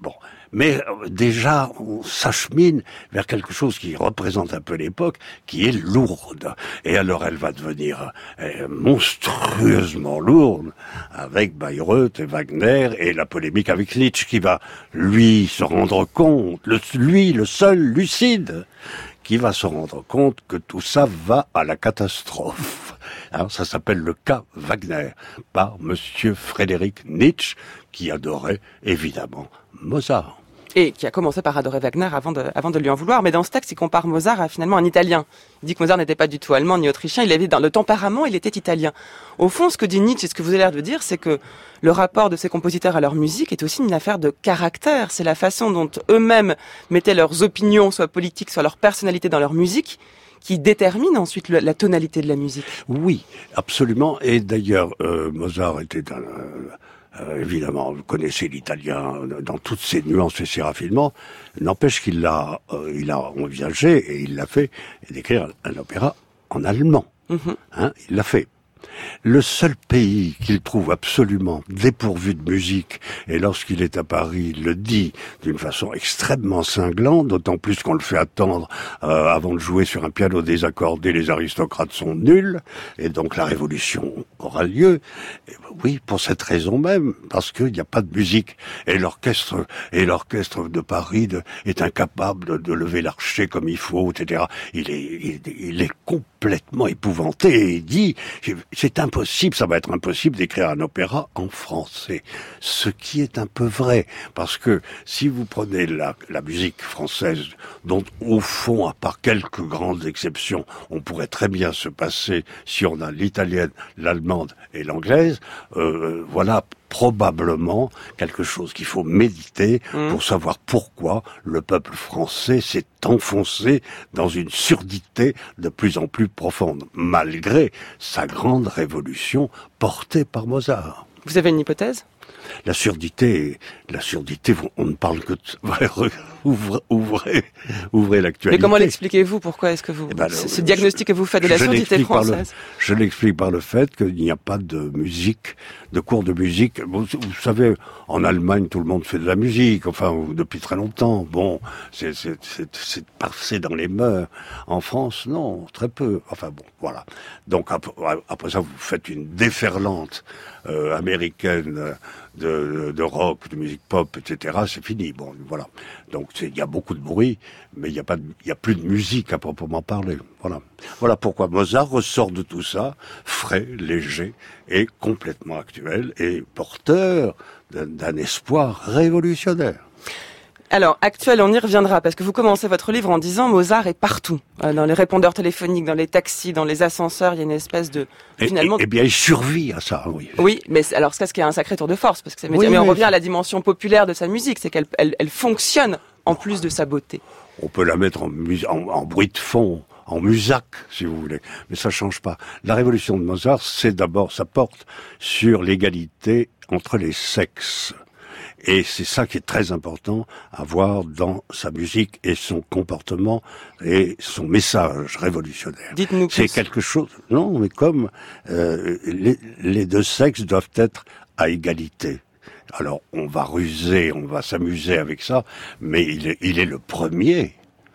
Mais euh, déjà, on s'achemine vers quelque chose qui représente un peu l'époque, qui est lourde. Et alors, elle va devenir euh, monstrueusement lourde avec Bayreuth et Wagner et la polémique avec Nietzsche, qui va, lui, se rendre compte, le, lui, le seul lucide, qui va se rendre compte que tout ça va à la catastrophe. Alors, ça s'appelle le cas Wagner, par Monsieur Frédéric Nietzsche, qui adorait évidemment Mozart. Et qui a commencé par adorer Wagner avant de, avant de lui en vouloir. Mais dans ce texte, il compare Mozart à finalement un Italien. Il dit que Mozart n'était pas du tout allemand ni autrichien, il avait dans le tempérament, il était italien. Au fond, ce que dit Nietzsche et ce que vous avez l'air de dire, c'est que le rapport de ces compositeurs à leur musique est aussi une affaire de caractère. C'est la façon dont eux-mêmes mettaient leurs opinions, soit politiques, soit leur personnalité dans leur musique, qui détermine ensuite le, la tonalité de la musique. Oui, absolument. Et d'ailleurs, euh, Mozart était un... Euh, Euh, évidemment, vous connaissez l'italien dans toutes ses nuances et ses raffinements. N'empêche qu'il l'a, euh, il a envisagé et il l'a fait d'écrire un opéra en allemand. Mm-hmm. Hein, il l'a fait. Le seul pays qu'il trouve absolument dépourvu de musique, et lorsqu'il est à Paris, il le dit d'une façon extrêmement cinglante, d'autant plus qu'on le fait attendre euh, avant de jouer sur un piano désaccordé, les aristocrates sont nuls, et donc la révolution aura lieu. Et oui, pour cette raison même, parce qu'il n'y a pas de musique, et l'orchestre et l'orchestre de Paris de, est incapable de, de lever l'archet comme il faut, et cetera. Il est, il, il est complètement épouvanté, et il dit, c'est impossible, ça va être impossible d'écrire un opéra en français. Ce qui est un peu vrai, parce que si vous prenez la, la musique française, dont au fond, à part quelques grandes exceptions, on pourrait très bien se passer si on a l'italienne, l'allemande et l'anglaise, euh, voilà probablement quelque chose qu'il faut méditer mmh. pour savoir pourquoi le peuple français s'est enfoncé dans une surdité de plus en plus profonde, malgré sa grande révolution portée par Mozart. Vous avez une hypothèse ? La surdité, la surdité, on ne parle que de... ouvrez, ouvrez, ouvrez l'actualité. Mais comment l'expliquez-vous ? Pourquoi est-ce que vous... Eh ben, ce, ce diagnostic que vous faites de la surdité française ? Le, je l'explique par le fait qu'il n'y a pas de musique, de cours de musique. Vous, vous savez, en Allemagne, tout le monde fait de la musique, enfin, depuis très longtemps. Bon, c'est, c'est, c'est, c'est passé dans les mœurs. En France, non, très peu. Enfin bon, voilà. Donc après, après ça, vous faites une déferlante euh, américaine de, de rock, de musique pop, et cetera. C'est fini. Bon, voilà. Donc il y a beaucoup de bruit, mais il y a pas, il y a plus de musique à proprement parler. Voilà. Voilà pourquoi Mozart ressort de tout ça frais, léger et complètement actuel et porteur d'un, d'un espoir révolutionnaire. Alors, actuel, on y reviendra, parce que vous commencez votre livre en disant Mozart est partout. Euh, dans les répondeurs téléphoniques, dans les taxis, dans les ascenseurs, il y a une espèce de... Et, finalement... Eh bien, il survit à ça, oui. Oui, mais c'est, alors ça, ce qui est un sacré tour de force, parce que c'est... Oui, mais on revient à la dimension populaire de sa musique, c'est qu'elle elle, elle fonctionne en plus de sa beauté. On peut la mettre en, mus... en, en bruit de fond, en musac, si vous voulez, mais ça change pas. La révolution de Mozart, c'est d'abord, ça porte sur l'égalité entre les sexes. Et c'est ça qui est très important à voir dans sa musique et son comportement et son message révolutionnaire. Dites-nous plus. C'est quelque chose... Non, mais comme euh, les, les deux sexes doivent être à égalité. Alors, on va ruser, on va s'amuser avec ça, mais il est, il est le premier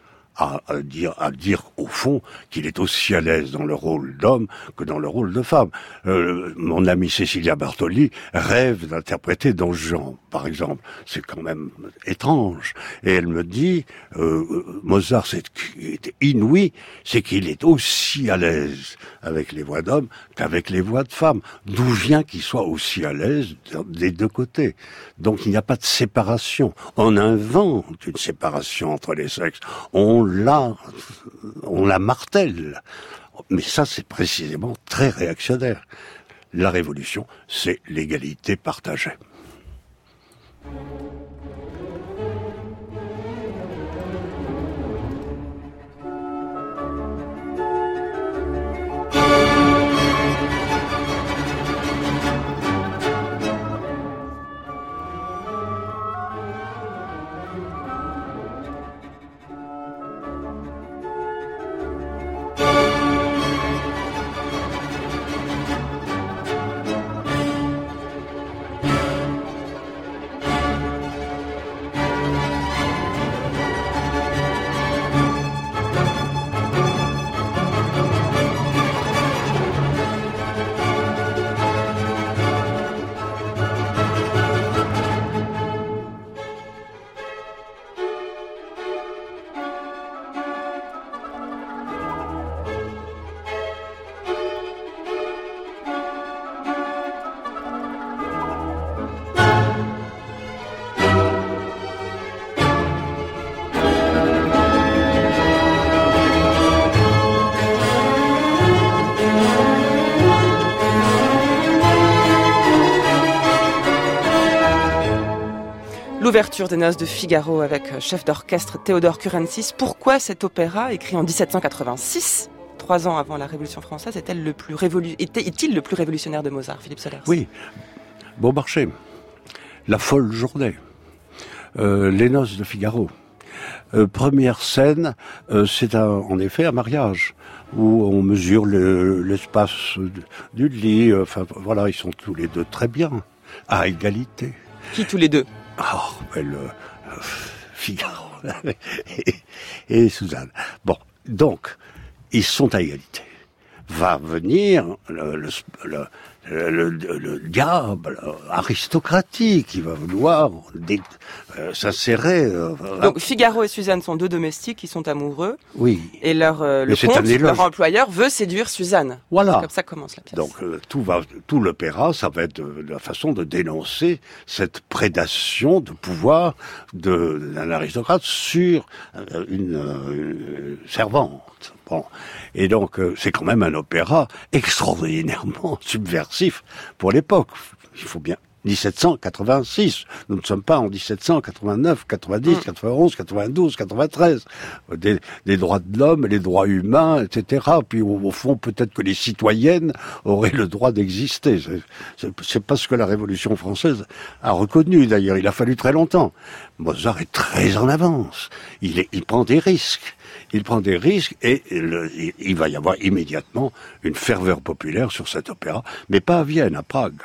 à, à dire, à dire au fond qu'il est aussi à l'aise dans le rôle d'homme que dans le rôle de femme. Euh, mon amie Cecilia Bartoli rêve d'interpréter Don Juan, par exemple. C'est quand même étrange. Et elle me dit, euh, Mozart, c'est inouï, c'est qu'il est aussi à l'aise avec les voix d'hommes qu'avec les voix de femmes. D'où vient qu'il soit aussi à l'aise des deux côtés. Donc il n'y a pas de séparation. On invente une séparation entre les sexes. On la, on la martèle. Mais ça, c'est précisément très réactionnaire. La révolution, c'est l'égalité partagée. l'ouverture des Noces de Figaro avec chef d'orchestre Théodore Kurensis. Pourquoi cet opéra, écrit en dix-sept cent quatre-vingt-six, trois ans avant la Révolution française, est-elle le plus révolu... était, est-il le plus révolutionnaire de Mozart, Philippe Solers? Oui, Beaumarchais, La folle journée, euh, Les Noces de Figaro. Euh, première scène, euh, c'est un, en effet un mariage où on mesure le, l'espace du lit. Euh, enfin voilà, ils sont tous les deux très bien, à égalité. Qui tous les deux? Oh, ben le, euh, Figaro et, et Suzanne. Bon, donc ils sont à égalité. Va venir le, le, le Le, le, le diable aristocratique qui va vouloir dé, euh, s'insérer. Euh, Donc Figaro et Suzanne sont deux domestiques qui sont amoureux. Oui. Et leur euh, le comte, leur employeur, veut séduire Suzanne. Voilà. C'est comme ça commence la pièce. Donc euh, tout va, tout l'opéra, ça va être de, de la façon de dénoncer cette prédation de pouvoir de, d'un aristocrate sur euh, une, euh, une servante. Bon. Et donc, euh, c'est quand même un opéra extraordinairement subversif pour l'époque. Il faut bien... dix-sept cent quatre-vingt-six. Nous ne sommes pas en dix-sept cent quatre-vingt-neuf, quatre-vingt-dix, quatre-vingt-onze, quatre-vingt-douze, quatre-vingt-treize. Des, des droits de l'homme, les droits humains, et cetera. Puis au, au fond, peut-être que les citoyennes auraient le droit d'exister. C'est, c'est, c'est pas ce que la Révolution française a reconnu d'ailleurs. Il a fallu très longtemps. Mozart est très en avance. Il, est, il prend des risques. Il prend des risques et le, il, il va y avoir immédiatement une ferveur populaire sur cet opéra, mais pas à Vienne, à Prague.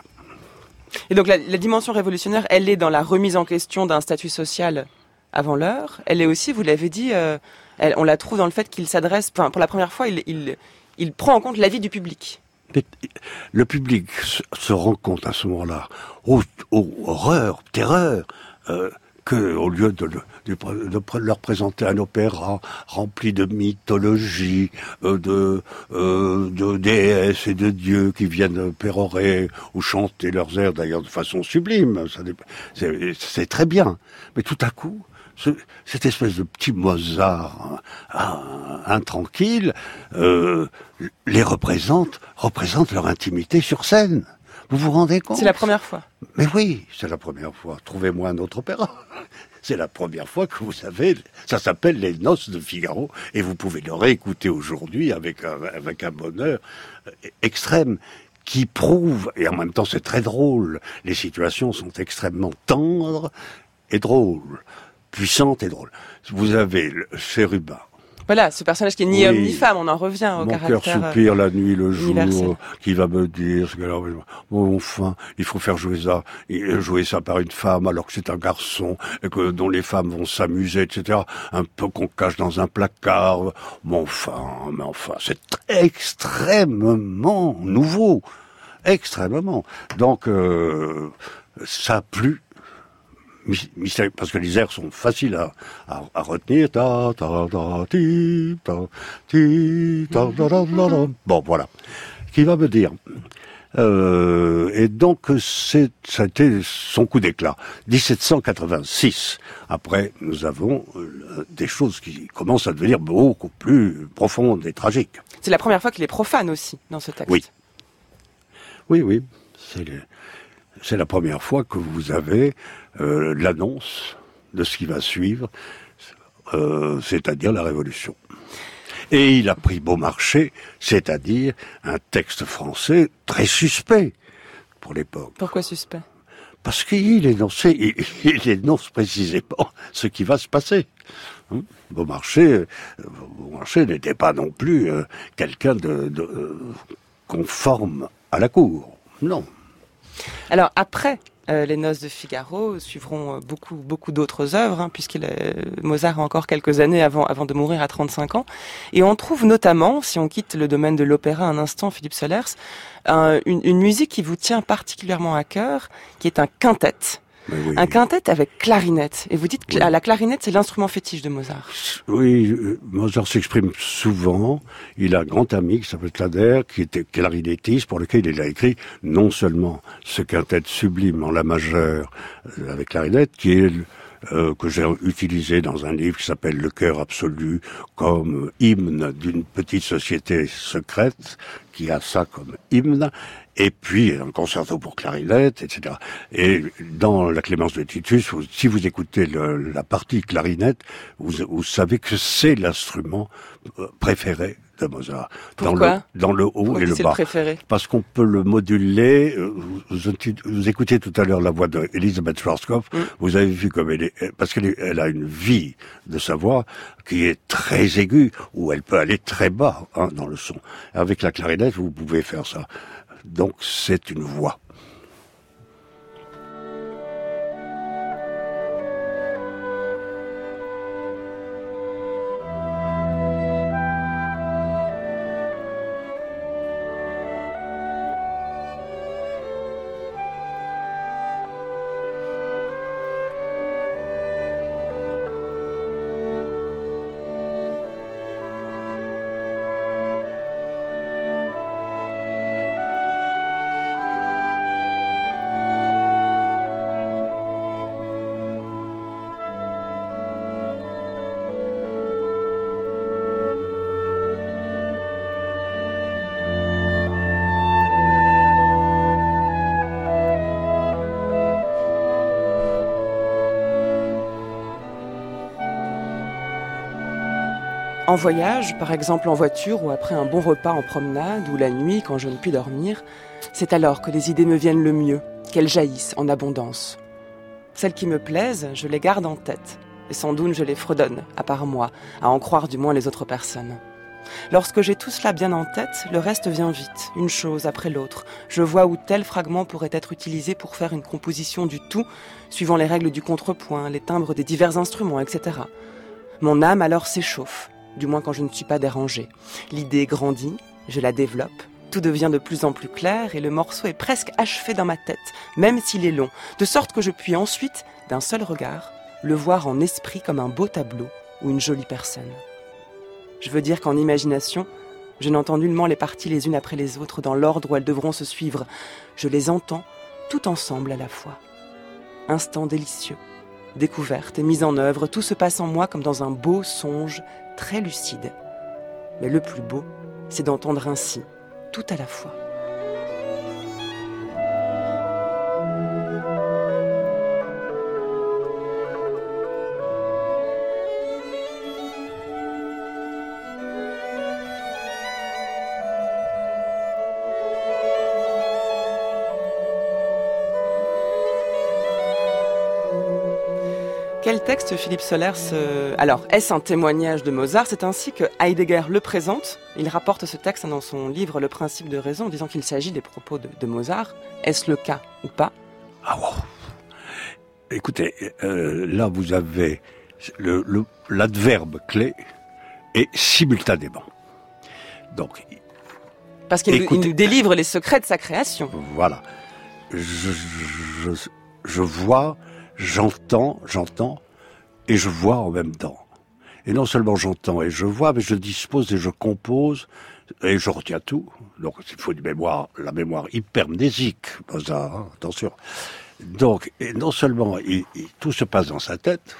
Et donc la, la dimension révolutionnaire, elle est dans la remise en question d'un statut social avant l'heure. Elle est aussi, vous l'avez dit, euh, elle, on la trouve dans le fait qu'il s'adresse, enfin, pour la première fois, il, il, il prend en compte l'avis du public. Mais le public se, se rend compte à ce moment-là, oh, oh, horreur, terreur, euh, que au lieu de, de, de, de leur présenter un opéra rempli de mythologie, euh, de, euh, de déesses et de dieux qui viennent pérorer ou chanter leurs airs, d'ailleurs de façon sublime, ça, c'est, c'est très bien. Mais tout à coup, ce, cette espèce de petit Mozart hein, intranquille euh, les représente, représente leur intimité sur scène. Vous vous rendez compte? C'est la première fois. Mais oui, c'est la première fois. Trouvez-moi un autre opéra. C'est la première fois que vous savez, ça s'appelle Les Noces de Figaro, et vous pouvez le réécouter aujourd'hui avec un, avec un bonheur extrême qui prouve, et en même temps c'est très drôle, les situations sont extrêmement tendres et drôles, puissantes et drôles. Vous avez le chérubin. Voilà, ce personnage qui est ni oui. homme ni femme, on en revient au Mon caractère cœur soupire la nuit, le jour, universel. Qui va me dire, bon, enfin, il faut faire jouer ça, jouer ça par une femme alors que c'est un garçon, et que dont les femmes vont s'amuser, et cetera. Un peu qu'on cache dans un placard. Bon, enfin, mais enfin, c'est extrêmement nouveau, extrêmement. Donc, euh, ça a plu. Mystérieux, parce que les airs sont faciles à, à, à retenir. Ta, ta, ta, ti, ta, ti, ta, ta, ta, ta, ta. Bon, voilà. Qui va me dire. Euh, et donc, c'est, ça a été son coup d'éclat. dix-sept cent quatre-vingt-six. Après, nous avons euh, des choses qui commencent à devenir beaucoup plus profondes et tragiques. C'est la première fois qu'il est profane aussi, dans ce texte. Oui. Oui, oui. C'est les... C'est la première fois que vous avez euh, l'annonce de ce qui va suivre, euh, c'est-à-dire la Révolution. Et il a pris Beaumarchais, c'est-à-dire un texte français très suspect pour l'époque. Pourquoi suspect? Parce qu'il énonce, il, il énonce précisément ce qui va se passer. Hein? Beaumarchais, Beaumarchais n'était pas non plus euh, quelqu'un de, de euh, conforme à la cour. Non. Alors après euh, les Noces de Figaro suivront euh, beaucoup beaucoup d'autres œuvres, hein, puisqu'il euh, Mozart a encore quelques années avant avant de mourir à trente-cinq ans, et on trouve notamment, si on quitte le domaine de l'opéra un instant, Philippe Solers, un, une, une musique qui vous tient particulièrement à cœur, qui est un quintet. Oui. Un quintet avec clarinette. Et vous dites que oui. La clarinette, c'est l'instrument fétiche de Mozart. Oui, Mozart s'exprime souvent. Il a un grand ami qui s'appelle Clader, qui était clarinettiste, pour lequel il a écrit non seulement ce quintet sublime en la majeure avec clarinette, qui est euh, que j'ai utilisé dans un livre qui s'appelle Le cœur absolu, comme hymne d'une petite société secrète qui a ça comme hymne, et puis un concerto pour clarinette, et cetera. Et dans la Clémence de Titus, vous, si vous écoutez le, la partie clarinette, vous, vous savez que c'est l'instrument préféré de Mozart. Pourquoi ? Dans le, dans le haut Pourquoi et le c'est bas. Le préféré ? Parce qu'on peut le moduler. Vous, vous, vous écoutez tout à l'heure la voix d'Elisabeth Schwarzkopf. Mm. Vous avez vu comme elle est, parce qu'elle est, elle a une vie de sa voix qui est très aiguë, où elle peut aller très bas hein, dans le son. Avec la clarinette, vous pouvez faire ça. Donc c'est une voix. En voyage, par exemple en voiture ou après un bon repas en promenade ou la nuit quand je ne puis dormir, c'est alors que les idées me viennent le mieux, qu'elles jaillissent en abondance. Celles qui me plaisent, je les garde en tête et sans doute je les fredonne, à part moi, à en croire du moins les autres personnes. Lorsque j'ai tout cela bien en tête, le reste vient vite, une chose après l'autre. Je vois où tel fragment pourrait être utilisé pour faire une composition du tout, suivant les règles du contrepoint, les timbres des divers instruments, et cetera. Mon âme alors s'échauffe. Du moins quand je ne suis pas dérangée. L'idée grandit, je la développe, tout devient de plus en plus clair et le morceau est presque achevé dans ma tête, même s'il est long, de sorte que je puis ensuite, d'un seul regard, le voir en esprit comme un beau tableau ou une jolie personne. Je veux dire qu'en imagination, je n'entends nullement les parties les unes après les autres dans l'ordre où elles devront se suivre. Je les entends tout ensemble à la fois. Instant délicieux, découverte et mise en œuvre, tout se passe en moi comme dans un beau songe très lucide. Mais le plus beau, c'est d'entendre ainsi, tout à la fois. Quel texte Philippe Sollers euh... Alors, est-ce un témoignage de Mozart ? C'est ainsi que Heidegger le présente. Il rapporte ce texte dans son livre Le principe de raison, en disant qu'il s'agit des propos de, de Mozart. Est-ce le cas ou pas ? Ah wow. Écoutez, euh, là vous avez le, le, l'adverbe clé et simultanément. Donc, parce qu'il écoutez, il nous délivre les secrets de sa création. Voilà. Je, je, je vois... J'entends, j'entends, et je vois en même temps. Et non seulement j'entends et je vois, mais je dispose et je compose, et je retiens tout. Donc il faut une mémoire, la mémoire hypermnésique, Mozart, hein, attention. Donc, et non seulement il, il, tout se passe dans sa tête,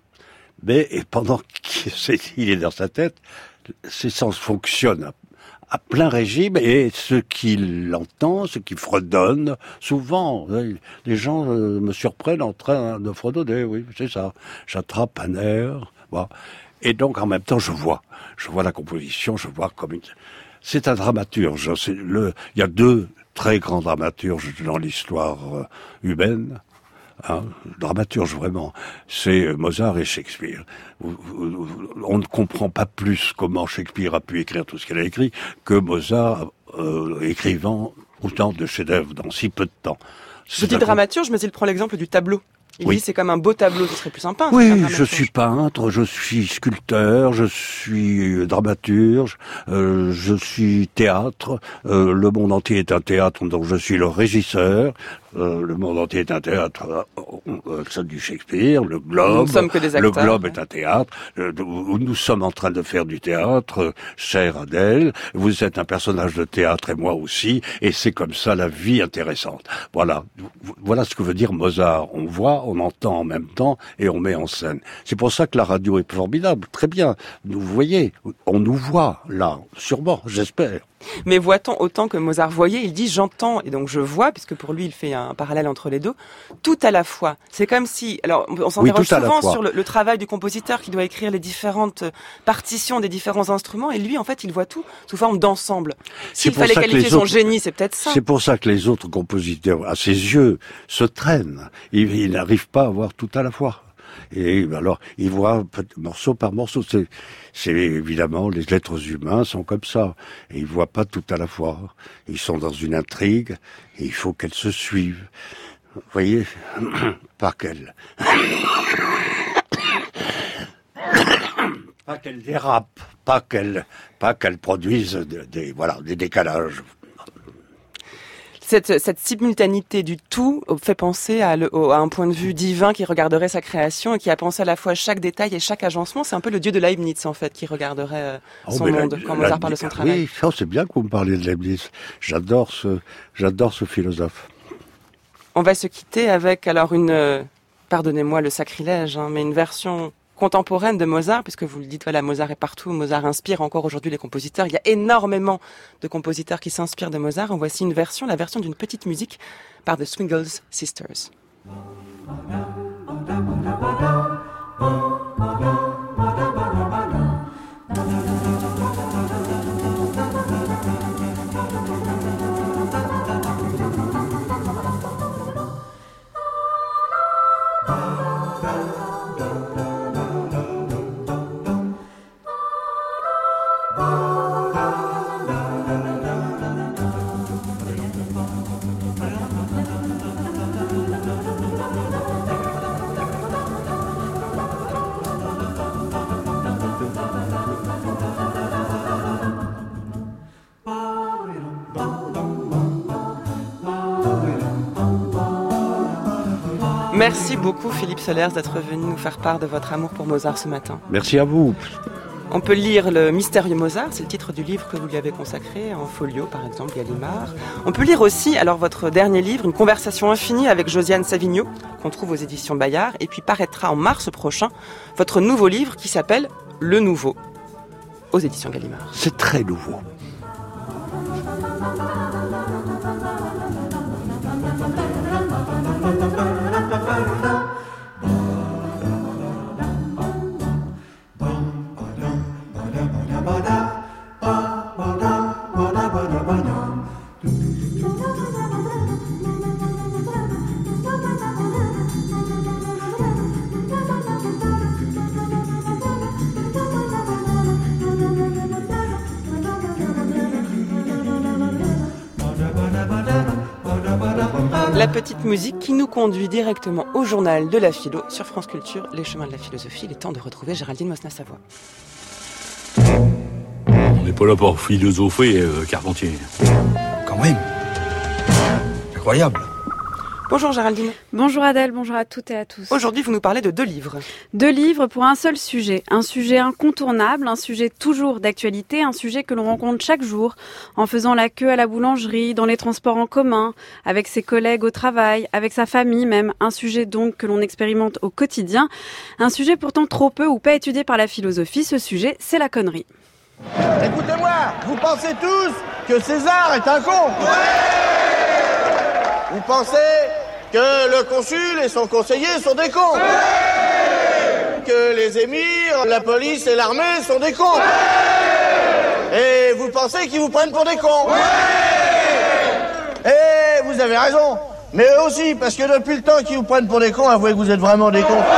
mais et pendant qu'il est dans sa tête, ses sens fonctionnent à à plein régime, et ce qu'il entend, ce qu'il fredonne, souvent, les gens me surprennent en train de fredonner, oui, c'est ça. J'attrape un air, bon. Et donc en même temps, je vois, je vois la composition, je vois comme une... C'est un dramaturge. C'est le... Il y a deux très grands dramaturges dans l'histoire humaine. Hein, dramaturge vraiment, c'est Mozart et Shakespeare. On ne comprend pas plus comment Shakespeare a pu écrire tout ce qu'il a écrit que Mozart euh, écrivant autant de chefs-d'œuvre dans si peu de temps. Je dis dramaturge, mais il prend l'exemple du tableau. Il oui. dit c'est comme un beau tableau, ce serait plus sympa. Oui, je suis peintre, je suis sculpteur, je suis dramaturge, euh, je suis théâtre. Euh, le monde entier est un théâtre, donc je suis le régisseur. Euh, le monde entier est un théâtre, euh, ça du Shakespeare, le Globe. Nous ne sommes que des acteurs. Le Globe est un théâtre. Euh, nous sommes en train de faire du théâtre, euh, chère Adèle. Vous êtes un personnage de théâtre et moi aussi, et c'est comme ça la vie intéressante. Voilà, voilà ce que veut dire Mozart. On voit, on entend en même temps et on met en scène. C'est pour ça que la radio est formidable. Très bien. Vous voyez, on nous voit là, sûrement, j'espère. Mais voit-on autant que Mozart voyait? Il dit « j'entends » et donc je vois, puisque pour lui il fait un parallèle entre les deux, tout à la fois. C'est comme si, alors on s'interroge oui, souvent sur le, le travail du compositeur qui doit écrire les différentes partitions des différents instruments, et lui en fait il voit tout sous forme d'ensemble. S'il fallait qualifier son autres, génie, c'est peut-être ça. C'est pour ça que les autres compositeurs, à ses yeux, se traînent. Ils, ils n'arrivent pas à voir tout à la fois. Et alors, ils voient morceau par morceau. C'est, c'est évidemment, les êtres humains sont comme ça. Et ils voient pas tout à la fois. Ils sont dans une intrigue, et il faut qu'elles se suivent. Vous voyez? Pas qu'elles... pas qu'elles dérapent, pas qu'elles, pas qu'elles produisent des, des, voilà, des décalages. Cette, cette simultanéité du tout fait penser à, le, à un point de vue divin qui regarderait sa création et qui a pensé à la fois chaque détail et chaque agencement. C'est un peu le dieu de Leibniz, en fait, qui regarderait son oh, monde la, quand Mozart la, parle de son travail. Oui, ça, c'est bien que vous me parlez de Leibniz. J'adore ce, j'adore ce philosophe. On va se quitter avec, alors, une, euh, pardonnez-moi le sacrilège, hein, mais une version contemporaine de Mozart, puisque vous le dites, voilà, Mozart est partout, Mozart inspire encore aujourd'hui les compositeurs. Il y a énormément de compositeurs qui s'inspirent de Mozart. En voici une version, la version d'une petite musique par The Swingles Sisters. Merci beaucoup Philippe Solers d'être venu nous faire part de votre amour pour Mozart ce matin. Merci à vous. On peut lire le Mystérieux Mozart, c'est le titre du livre que vous lui avez consacré, en folio par exemple, Gallimard. On peut lire aussi, alors votre dernier livre, Une conversation infinie avec Josiane Savigno, qu'on trouve aux éditions Bayard, et puis paraîtra en mars prochain votre nouveau livre qui s'appelle Le Nouveau, aux éditions Gallimard. C'est très nouveau. La petite musique qui nous conduit directement au journal de la philo sur France Culture, les chemins de la philosophie. Il est temps de retrouver Géraldine Mosna-Savoie. On n'est pas là pour philosopher, euh, Carpentier. Quand même. Incroyable. Bonjour Géraldine. Bonjour Adèle, bonjour à toutes et à tous. Aujourd'hui, vous nous parlez de deux livres. Deux livres pour un seul sujet. Un sujet incontournable, un sujet toujours d'actualité, un sujet que l'on rencontre chaque jour en faisant la queue à la boulangerie, dans les transports en commun, avec ses collègues au travail, avec sa famille même. Un sujet donc que l'on expérimente au quotidien. Un sujet pourtant trop peu ou pas étudié par la philosophie. Ce sujet, c'est la connerie. Écoutez-moi, vous pensez tous que César est un con. Ouais. Vous pensez que le consul et son conseiller sont des cons. Ouais. Que les émirs, la police et l'armée sont des cons. Ouais. Et vous pensez qu'ils vous prennent pour des cons. Ouais. Et vous avez raison. Mais eux aussi, parce que depuis le temps qu'ils vous prennent pour des cons, avouez que vous êtes vraiment des cons.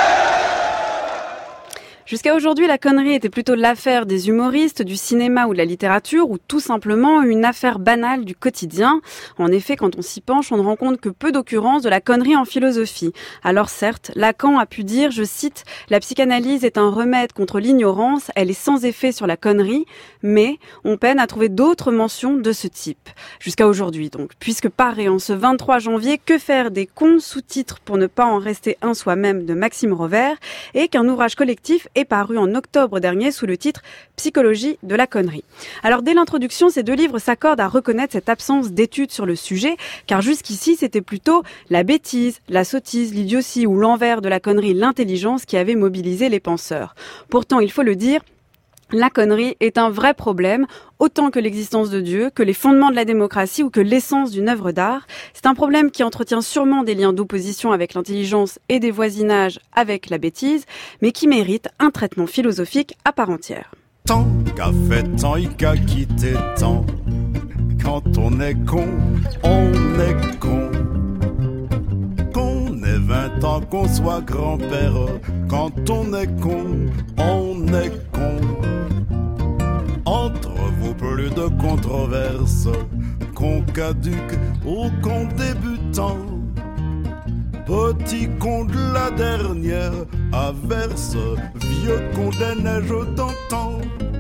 Jusqu'à aujourd'hui, la connerie était plutôt l'affaire des humoristes, du cinéma ou de la littérature, ou tout simplement une affaire banale du quotidien. En effet, quand on s'y penche, on ne rend compte que peu d'occurrences de la connerie en philosophie. Alors certes, Lacan a pu dire, je cite, « La psychanalyse est un remède contre l'ignorance, elle est sans effet sur la connerie », mais on peine à trouver d'autres mentions de ce type. Jusqu'à aujourd'hui donc, puisque paraît en ce vingt-trois janvier « Que faire des cons ?» sous-titre pour ne pas en rester un soi-même de Maxime Rovère, et qu'un ouvrage collectif est paru en octobre dernier sous le titre « Psychologie de la connerie ». Alors dès l'introduction, ces deux livres s'accordent à reconnaître cette absence d'études sur le sujet, car jusqu'ici c'était plutôt la bêtise, la sottise, l'idiotie ou l'envers de la connerie, l'intelligence qui avait mobilisé les penseurs. Pourtant, il faut le dire, La connerie est un vrai problème, autant que l'existence de Dieu, que les fondements de la démocratie ou que l'essence d'une œuvre d'art. C'est un problème qui entretient sûrement des liens d'opposition avec l'intelligence et des voisinages avec la bêtise, mais qui mérite un traitement philosophique à part entière. Tant qu'a fait tant, il qu'a quitté tant. Quand on est con, on est con. Qu'on ait vingt ans, qu'on soit grand-père. Quand on est con, on est con. Entre vous plus de controverses, con caduc ou con débutant. Petit con de la dernière averse, vieux con des neiges d'antan.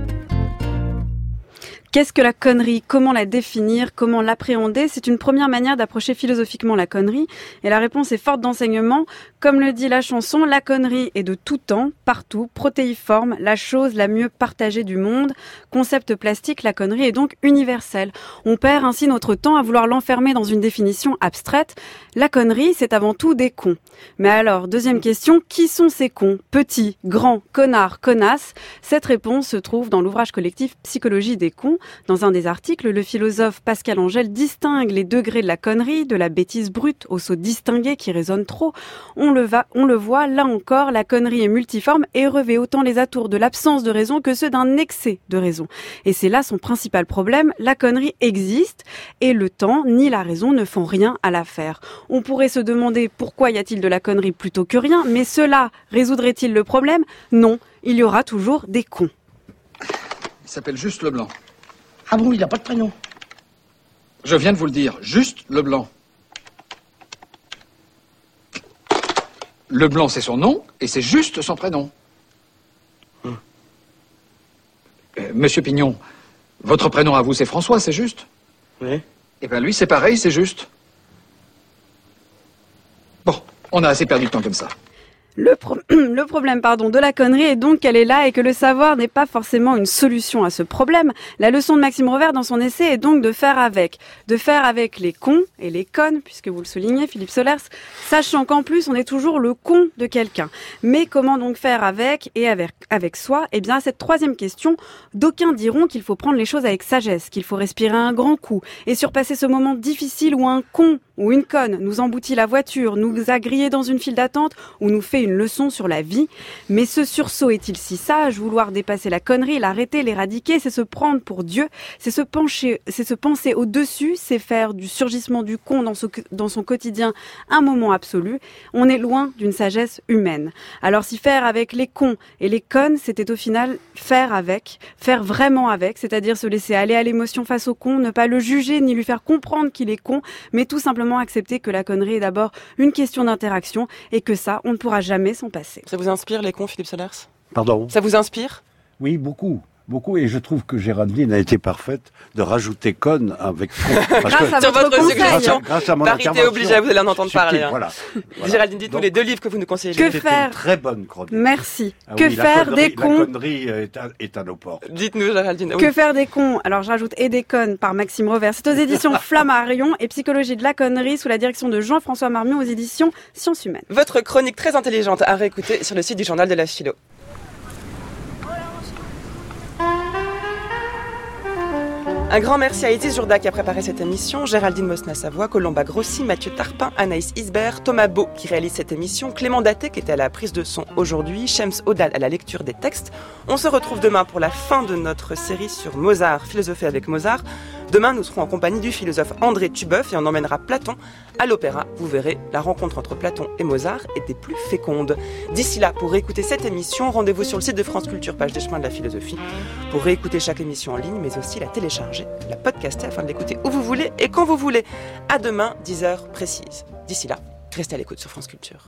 Qu'est-ce que la connerie ? Comment la définir ? Comment l'appréhender ? C'est une première manière d'approcher philosophiquement la connerie. Et la réponse est forte d'enseignement. Comme le dit la chanson, la connerie est de tout temps, partout, protéiforme, la chose la mieux partagée du monde. Concept plastique, la connerie est donc universelle. On perd ainsi notre temps à vouloir l'enfermer dans une définition abstraite. La connerie, c'est avant tout des cons. Mais alors, deuxième question, qui sont ces cons ? Petits, grands, connards, connasses ? Cette réponse se trouve dans l'ouvrage collectif Psychologie des cons. Dans un des articles, le philosophe Pascal Angel distingue les degrés de la connerie, de la bêtise brute au saut distingué qui résonne trop. On le, va, on le voit, là encore, la connerie est multiforme et revêt autant les atours de l'absence de raison que ceux d'un excès de raison. Et c'est là son principal problème, la connerie existe et le temps ni la raison ne font rien à l'affaire. On pourrait se demander pourquoi y a-t-il de la connerie plutôt que rien, mais cela résoudrait-il le problème ? Non, il y aura toujours des cons. Il s'appelle Juste Leblanc. Ah bon, il n'a pas de prénom. Je viens de vous le dire, Juste Leblanc. Leblanc, c'est son nom, et c'est Juste son prénom. Hum. Euh, Monsieur Pignon, votre prénom à vous, c'est François, c'est juste ? Oui. Eh bien, lui, c'est pareil, c'est juste. Bon, on a assez perdu de temps comme ça. Le, pro- le problème pardon, de la connerie est donc qu'elle est là et que le savoir n'est pas forcément une solution à ce problème. La leçon de Maxime Revers dans son essai est donc de faire avec. De faire avec les cons et les connes, puisque vous le soulignez, Philippe Solers, sachant qu'en plus on est toujours le con de quelqu'un. Mais comment donc faire avec et avec, avec soi ? Eh bien, à cette troisième question, d'aucuns diront qu'il faut prendre les choses avec sagesse, qu'il faut respirer un grand coup et surpasser ce moment difficile où un con ou une conne nous emboutit la voiture, nous a grillé dans une file d'attente ou nous fait une leçon sur la vie. Mais ce sursaut est-il si sage ? Vouloir dépasser la connerie, l'arrêter, l'éradiquer, c'est se prendre pour Dieu, c'est se pencher, c'est se penser au-dessus, c'est faire du surgissement du con dans, ce, dans son quotidien un moment absolu. On est loin d'une sagesse humaine. Alors si faire avec les cons et les connes, c'était au final faire avec, faire vraiment avec, c'est-à-dire se laisser aller à l'émotion face au con, ne pas le juger ni lui faire comprendre qu'il est con, mais tout simplement accepter que la connerie est d'abord une question d'interaction et que ça, on ne pourra jamais s'en passer. Ça vous inspire les cons, Philippe Solers ? Pardon ? Ça vous inspire ? Oui, beaucoup. Beaucoup, et je trouve que Géraldine a été parfaite de rajouter conne avec con. Parce grâce que, à votre conseil. Grâce à, grâce à mon Parité intervention. obligée, vous allez en entendre Subtil, parler. Hein. Voilà. Voilà. Géraldine, dites-nous Donc, les deux livres que vous nous conseillez. Que c'est faire une très bonne chronique. Merci. Ah que oui, faire connerie, des cons La connerie est à, est à nos portes. Dites-nous, Géraldine. Oui. Que faire des cons ? Alors je rajoute et des connes par Maxime Revers. C'est aux éditions Flammarion et Psychologie de la connerie sous la direction de Jean-François Marmion aux éditions Sciences Humaines. Votre chronique très intelligente à réécouter sur le site du Journal de la Philo. Un grand merci à Isis Jourda qui a préparé cette émission, Géraldine Mosna-Savoie, Colomba Grossi, Mathieu Tarpin, Anaïs Isbert, Thomas Beau qui réalise cette émission, Clément Daté qui était à la prise de son aujourd'hui, Shems Odal à la lecture des textes. On se retrouve demain pour la fin de notre série sur Mozart, philosopher avec Mozart. Demain, nous serons en compagnie du philosophe André Tubeuf et on emmènera Platon à l'opéra. Vous verrez, la rencontre entre Platon et Mozart était plus féconde. D'ici là, pour réécouter cette émission, rendez-vous sur le site de France Culture, page des chemins de la philosophie, pour réécouter chaque émission en ligne, mais aussi la télécharger, la podcaster afin de l'écouter où vous voulez et quand vous voulez. À demain, dix heures précises. D'ici là, restez à l'écoute sur France Culture.